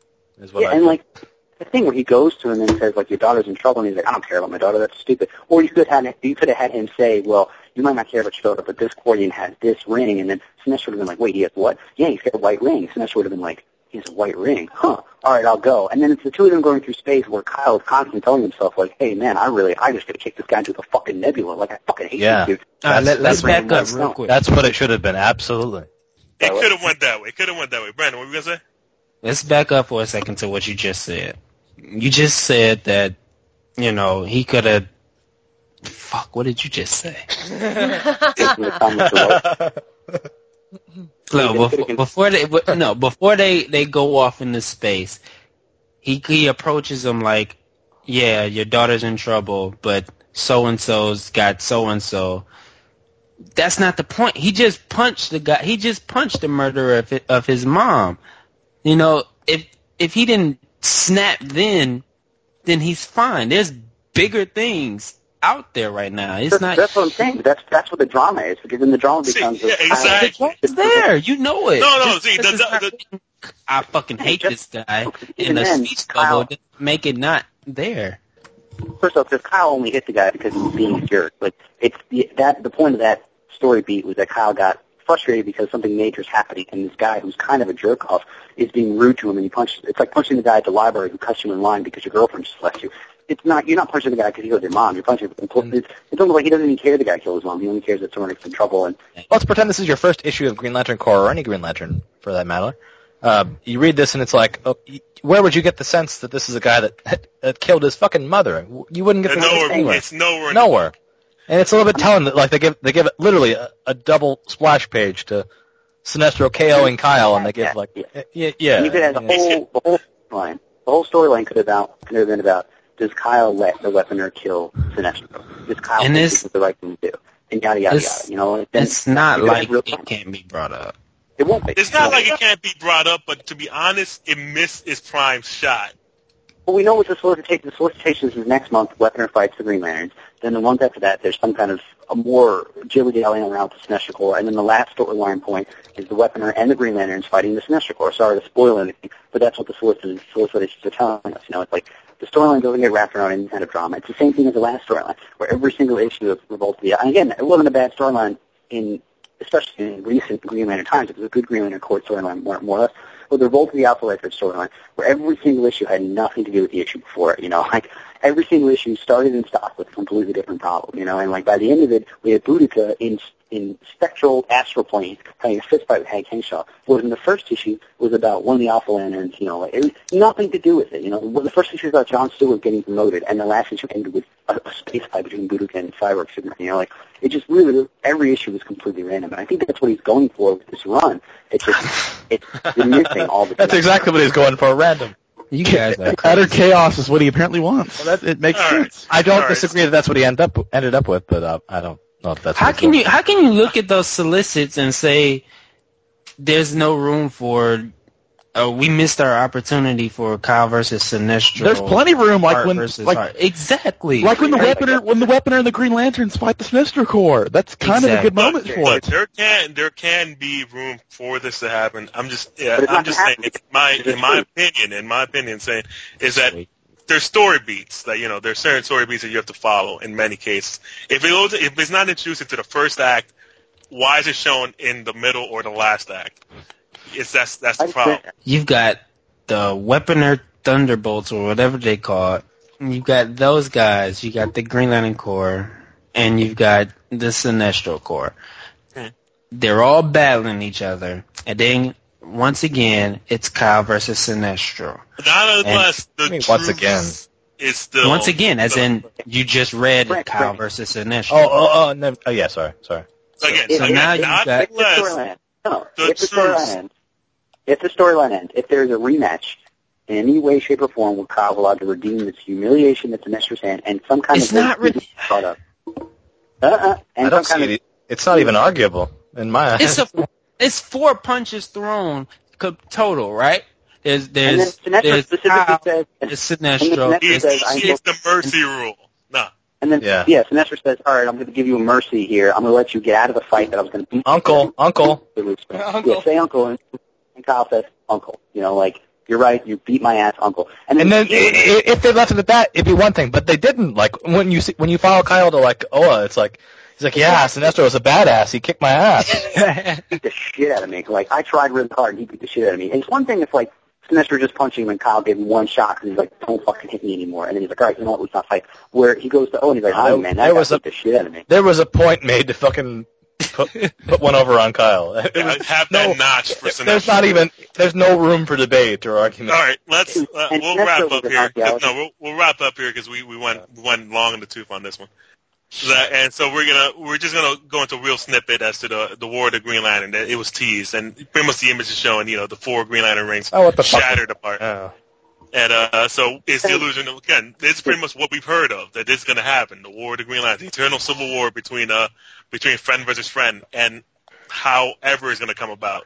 Is what Yeah, I and think. like the thing where he goes to him and says, like, your daughter's in trouble, and he's like, I don't care about my daughter. That's stupid. Or you could have you could have had him say, well, you might not care about your daughter, but this Cordian has this ring, and then Sinestro would have been like, wait, he has what? Yeah, he's got a white ring. Sinestro would have been like, he has a white ring. Huh. All right, I'll go. And then it's the two of them going through space where Kyle is constantly telling himself, like, hey, man, I really, I just got to kick this guy into the fucking nebula. Like, I fucking hate Yeah. this dude. All right, That's- let, let's that's back up what- real quick. That's what it should have been, absolutely. It Well, could have went that way. It could have went that way. Brandon, what were you gonna say? Let's back up for a second to what you just said. You just said that, you know, he could have. Fuck, what did you just say? From the time with the rope. No, He before, could've- before they but no before they, they go off into space, he he approaches him like, yeah, your daughter's in trouble, but so and so's got so and so. That's not the point. He just punched the guy. He just punched the murderer of his, of his mom. You know, if if he didn't snap then, then he's fine. There's bigger things out there right now. It's that's, not. That's what I'm saying. That's that's what the drama is, because then the drama becomes. See, yeah, exactly. It's there. You know it. No, no. Just See, the, because it's the, not the, being- I fucking hate just- this guy. even In a then, speech Kyle- bubble, doesn't make it not there. First off, because Kyle only hit the guy because he was being a jerk. But it's the, that the point of that story beat was that Kyle got frustrated because something major is happening, and this guy who's kind of a jerk off is being rude to him, and he punches. It's like punching the guy at the library who cuts you in line because your girlfriend just left you. It's not. You're not punching the guy because he killed your mom. You're punching. It's, it's almost like he doesn't even care the guy killed his mom. He only cares that someone gets in trouble. And Let's pretend this is your first issue of Green Lantern Corps, or any Green Lantern, for that matter. Uh, you read this and it's like, oh, where would you get the sense that this is a guy that, that killed his fucking mother? You wouldn't get the sense nowhere, anywhere. It's nowhere. Nowhere. And it's a little bit telling that, like, they give they give it literally a, a double splash page to Sinestro KOing Kyle, and they give like, yeah, yeah, yeah. and you could have the whole the whole line. The whole storyline could have about could have been about, does Kyle let the Weaponer kill Sinestro? Does Kyle And think this- this is the right thing to do? And yada yada It's- yada. You know, then It's not you could like have real it drama. can't be brought up. It won't be. It's not like it can't be brought up, but to be honest, it missed its prime shot. Well, we know what the solicitation. The solicitation is next month. Weaponer fights the Green Lanterns. Then the ones after that, there's some kind of a more dilly-dallying around the Sinestro Corps. And then the last storyline point is the Weaponer and the Green Lanterns fighting the Sinestro Corps. Sorry to spoil anything, but that's what the solicitations, solicitations are telling us. You know, it's like the storyline doesn't get wrapped around any kind of drama. It's the same thing as the last storyline, where every single issue of Revolt of the... And again, it wasn't a bad storyline in, especially in recent Green Lantern times. It was a good Green Lantern Corps storyline, more, more or less. But the Revolt of the Alpha Record storyline, where every single issue had nothing to do with the issue before it, you know, like every single issue started and stopped with a completely different problem, you know, and like by the end of it, we had Boudica in in spectral astral planes having a fist fight with Hank Henshaw. Whereas in the first issue was about one of the Alpha Lanterns, you know, like, it was nothing to do with it, you know. Well, the first issue was about John Stewart getting promoted, and the last issue ended with a, a space fight between Boudica and Cyborg Superman, you know, like it just really, every issue was completely random, and I think that's what he's going for with this run. It's just, it's you're missing all the. That's exactly what he's going for, random. You guys are Utter crazy. chaos is what he apparently wants. Well, that- it makes All right. sense. I don't All right. disagree that that's what he ended up ended up with, but uh, I don't know if that's. How what he's can doing. you how can you look at those solicits and say there's no room for uh, we missed our opportunity for Kyle versus Sinestro? There's plenty of room, like Hart when, versus like, Hart. Exactly. like when the Right. Weaponer, when the Weaponer and the Green Lanterns fight the Sinestro Corps. That's kind of a good Exactly. moment But, for but it. there can there can be room for this to happen. I'm just yeah, But it's I'm not just gonna saying happen. it's my It's in just my true. opinion, in my opinion, saying is that there's story beats that you know there's certain story beats that you have to follow in many cases. If it goes, if it's not introduced into the first act, why is it shown in the middle or the last act? It's that's that's the problem. You've got the Weaponer Thunderbolts or whatever they call it. You've got those guys. You got the Green Lantern Corps, and you've got the Sinestro Corps. Hmm. They're all battling each other, and then once again, it's Kyle versus Sinestro. Not unless the I mean, truth once again. is still Once again, as the- in you just read Frank, Kyle Frank. versus Sinestro. Oh, oh, oh, no, oh, yeah. Sorry, sorry. again, So again, now you've not got- If the unless storyline ends, no, the if the truth- storyline ends, if the storyline ends, if there's a rematch in any way, shape, or form, with Kyle allowed to redeem this humiliation that's in Nestor's hand and some kind It's of not way- re- brought up. Uh-uh. And I don't some see kind it. It's not even arguable in my eyes. It's a it's four punches thrown co- total, right? There's and then there's Sinestro there's specifically Kyle, says, there's and Sinestro. then Sinestro it's, says, I'm it's the mercy rule. No. and then Yeah. yeah, Sinestro says, all right, I'm going to give you a mercy here. I'm going to let you get out of the fight that I was going to beat. Uncle, uncle. you. Uncle. Yeah, say uncle, and, and Kyle says, uncle. You know, like, you're right, you beat my ass, uncle. And And then i- i- if they left it at that, it'd be one thing. But they didn't. Like when you see, when you follow Kyle to like Oa, it's like he's like, yeah, Sinestro was a badass. He kicked my ass. beat the shit out of me. Like, I tried really hard, and he beat the shit out of me. And it's one thing if, like, Sinestro just punching him and Kyle gave him one shot because he's like, don't fucking hit me anymore. And then he's like, all right, you know what, let's not fight. Where he goes to Owen, he's like, oh, man, that There guy was a- beat the shit out of me. There was a point made to fucking put, put one over on Kyle. It Yeah, was- have no, that notch for Sinestro. there's not even. There's no room for debate or argument. All right, let's uh, And we'll Sinestro wrap was up an here. archaeologist. No, we'll, we'll wrap up here because we, we went we went long in the tooth on this one. That, and so we're gonna we're just gonna go into a real snippet as to the the War of the Green Lantern. That it was teased, and pretty much the image is showing you know the four Green Lantern rings Oh, what the fuck? shattered apart. Oh. And uh, so it's the illusion of, again, this is pretty much what we've heard of, that this is going to happen, the War of the Green Lanterns, the eternal civil war between uh between friend versus friend, and however it's going to come about.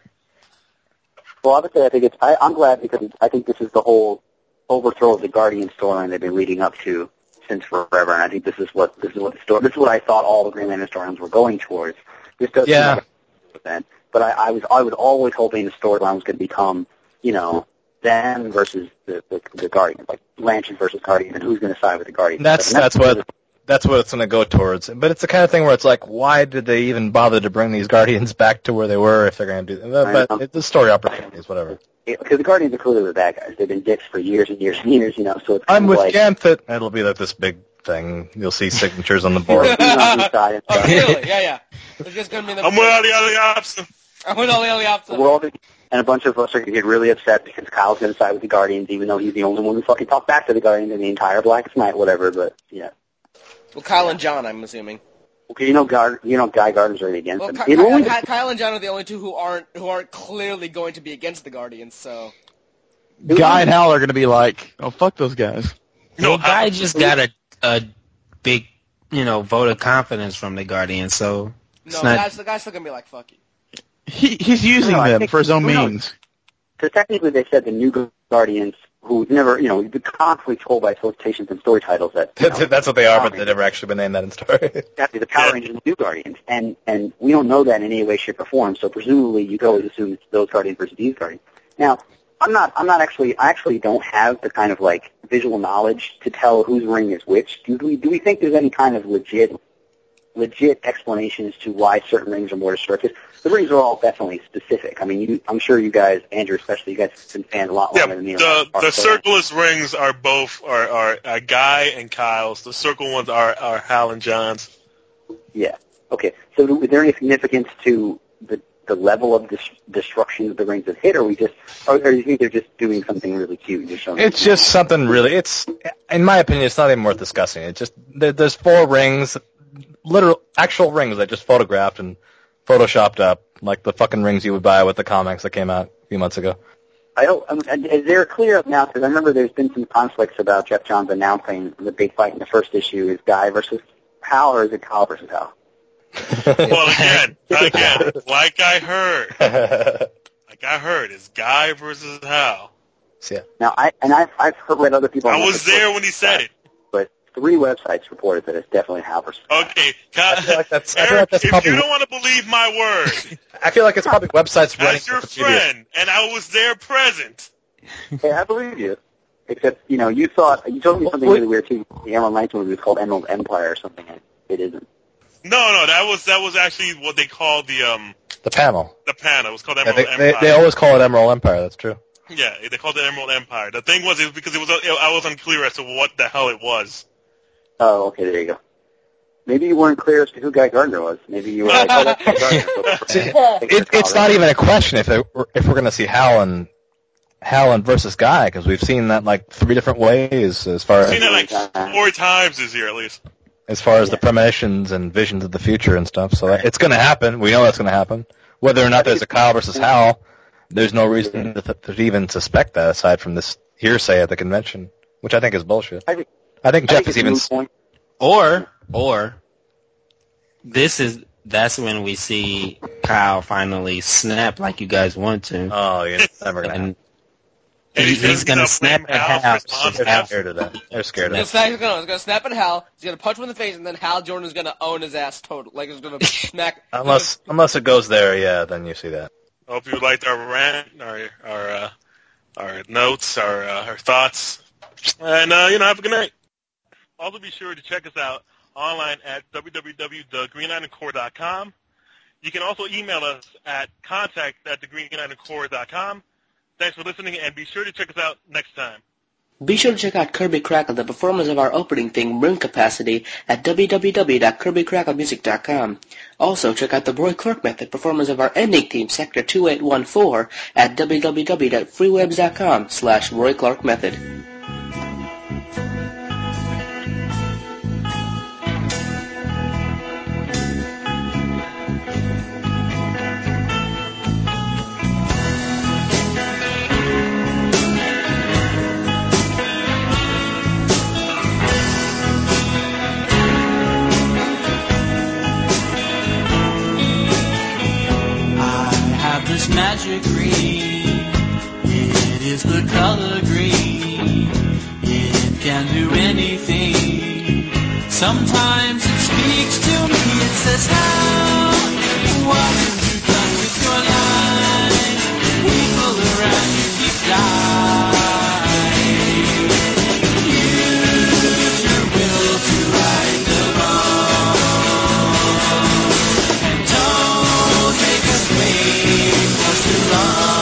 Well, obviously, I think it's. I, I'm glad because I think this is the whole overthrow of the Guardian storyline they've been leading up to since forever, and I think this is what this is what the story. This is what I thought all the Green Lantern storylines were going towards. This doesn't Yeah. have that, but I, I was I was always hoping the storyline was going to become, you know, them versus the the, the Guardians, like Lantern versus Guardian, and who's going to side with the Guardians. That's And that's what that's what it's going to go towards. But it's the kind of thing where it's like, why did they even bother to bring these Guardians back to where they were if they're going to do that? But it, the story opportunities, whatever. Because the Guardians are clearly the bad guys. They've been dicks for years and years and years, you know. So it's kind I'm of with like, Gant that it'll be like this big thing. You'll see signatures on the board. who's on whose side and Oh, stuff. really? Yeah, yeah. It's just gonna be the. I'm with Ali Ali I'm with Ali Ali Opsa. We're all gonna, and a bunch of us are going to get really upset because Kyle's going to side with the Guardians, even though he's the only one who fucking talked back to the Guardians in the entire Blackest Night, whatever. But yeah, Well, Kyle and John, I'm assuming. okay, you know, Guard, you know, Guy Gardner's already against Well, him. Ky- It Ky- only- Ky- Kyle and John are the only two who aren't who aren't clearly going to be against the Guardians. So. Guy and Hal are going to be like, oh, fuck those guys. No, Well, Guy I- just got a a big, you know, vote of confidence from the Guardians, so it's No, not. the guy's, the guy's still gonna be like, fuck you. He he's using No, I them think- for his own who knows? means. Because technically they said the new Guardians, who never, you know, we've been constantly told by solicitations and story titles that, you know, That's what they are, but they've never actually been named that in story. exactly, the Power Rangers and the new Guardians. And, and we don't know that in any way, shape, or form, so presumably you could always assume it's those Guardians versus these Guardians. Now, I'm not, I'm not actually, I actually don't have the kind of, like, visual knowledge to tell whose ring is which. Do we, do we think there's any kind of legit, legit explanation as to why certain rings are more destructive? The rings are all definitely specific. I mean, you, I'm sure you guys, Andrew especially, you guys have been fans a lot Yeah, longer than me. the the circleless rings are both are are uh, Guy and Kyle's. The circle ones are are Hal and John's. Yeah. Okay. So do, is there any significance to the the level of dis- destruction that the rings have hit, or we just, or, or do you think they're just doing something really cute and just showing? It's just something really. It's, in my opinion, it's not even worth discussing. It's just there, there's four rings, literal actual rings that just photographed and photoshopped up, like the fucking rings you would buy with the comics that came out a few months ago. I don't. Um, is there a clear now? Because I remember there's been some conflicts about Jeff Johns announcing the big fight in the first issue is Guy versus Hal, or is it Kyle versus Hal? Well, again, again, like I heard, like I heard, it's Guy versus Hal. So, yeah. Now, I and I've I've heard read other people. I on was this there book, when he said it. but three websites reported that it's definitely Hal versus Hal. Okay, I feel like that's- I feel Eric, like that's if probably- you don't want to believe my word, I feel like it's probably websites running as your Wikipedia. friend, and I was there present. Hey, I believe you. Except, you know, you thought, you told me something really weird too. The Emerald Knights movie was called Emerald Empire or something. and It isn't. No, no, that was that was actually what they called the um The panel. the panel. It was called Yeah, Emerald they, they, Empire. they always call it Emerald Empire. That's true. Yeah, they called it Emerald Empire. The thing was, it was because it was I was unclear as to what the hell it was. Oh, okay, there you go. Maybe you weren't clear as to who Guy Gardner was. Maybe you were like, oh, that's Guy Gardner. So- It, it's not even a question if it, if we're going to see Hal and Hal and versus Guy, because we've seen that like three different ways as far I've seen as that like four times this year at least. as far as the premonitions and visions of the future and stuff. So it's going to happen. We know that's going to happen. Whether or not there's a Kyle versus Hal, there's no reason to, to even suspect that aside from this hearsay at the convention, which I think is bullshit. I think, I think I Jeff think is it's a even. moot point. Or, or, this is, that's when we see Kyle finally snap like you guys want to. Oh, yeah, it's never going to happen. And And he- he's he's gonna gonna blame snap at Hal Hal. for his mom They're snap. scared of that. They're scared of He's that. gonna, he's gonna, he's gonna snap at Hal. He's gonna punch him in the face, and then Hal Jordan is gonna own his ass total. Like he's gonna smack. Unless unless it goes there, yeah, then you see that. Hope you liked our rant, our our uh, our notes, our uh, our thoughts, and uh, you know, have a good night. Also, be sure to check us out online at w w w dot the green lantern corps dot com. You can also email us at contact at the green lantern corps dot com. Thanks for listening, and be sure to check us out next time. Be sure to check out Kirby Crackle, the performance of our opening theme, Room Capacity, at w w w dot kirby crackle music dot com. Also, check out the Roy Clark Method, performance of our ending theme, Sector two eight one four, at w w w dot freewebs dot com slash Roy Clark Method. magic green. It is the color green. It can do anything. Sometimes it speaks to me. It says, how? What have you done with your life? People around you keep dying. Use your will to right the wrong. And don't make us wait for too long.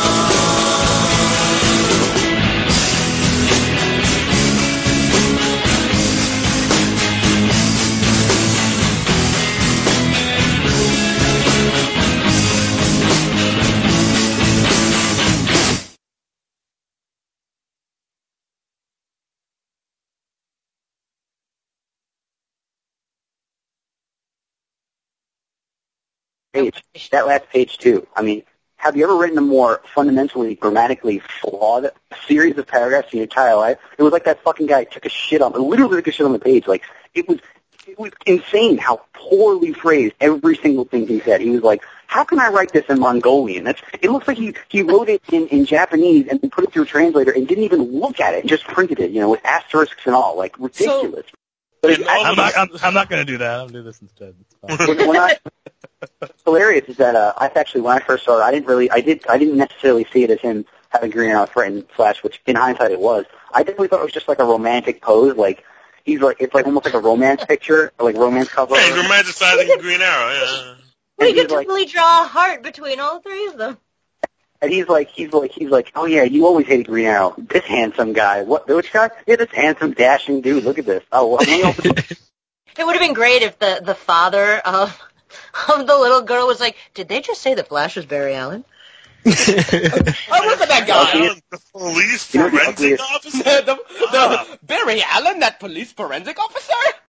Page. That last page, too. I mean, have you ever written a more fundamentally, grammatically flawed series of paragraphs in your entire life? It was like that fucking guy took a shit on, literally took a shit on the page. Like, it was, it was insane how poorly phrased every single thing he said. He was like, how can I write this in Mongolian? That's, it looks like he, he wrote it in, in Japanese and put it through a translator and didn't even look at it and just printed it, you know, with asterisks and all. Like, ridiculous. So, but and all I'm of not. us- I'm, I'm not going to do that. I'm going to do this instead. It's fine. when, when I, what's hilarious is that uh, I actually, when I first saw it, I didn't really, I did, I didn't necessarily see it as him having Green Arrow threatened Flash, which in hindsight it was. I definitely thought it was just like a romantic pose, like he's like, it's like almost like a romance picture, or like romance cover. Yeah, he's romanticizing Green Arrow. Yeah. We And could he's like- totally draw a heart between all three of them. And he's like, he's like, he's like, oh yeah, you always hated Green Arrow. This handsome guy, what? Which guy? Yeah, this handsome, dashing dude. Look at this. Oh, well, you know, It would have been great if the, the father of of the little girl was like, did they just say that Flash was Barry Allen? oh, look at that guy. Allen, the police You know, the forensic ugliest- officer. the, the, Ah. Barry Allen, that police forensic officer?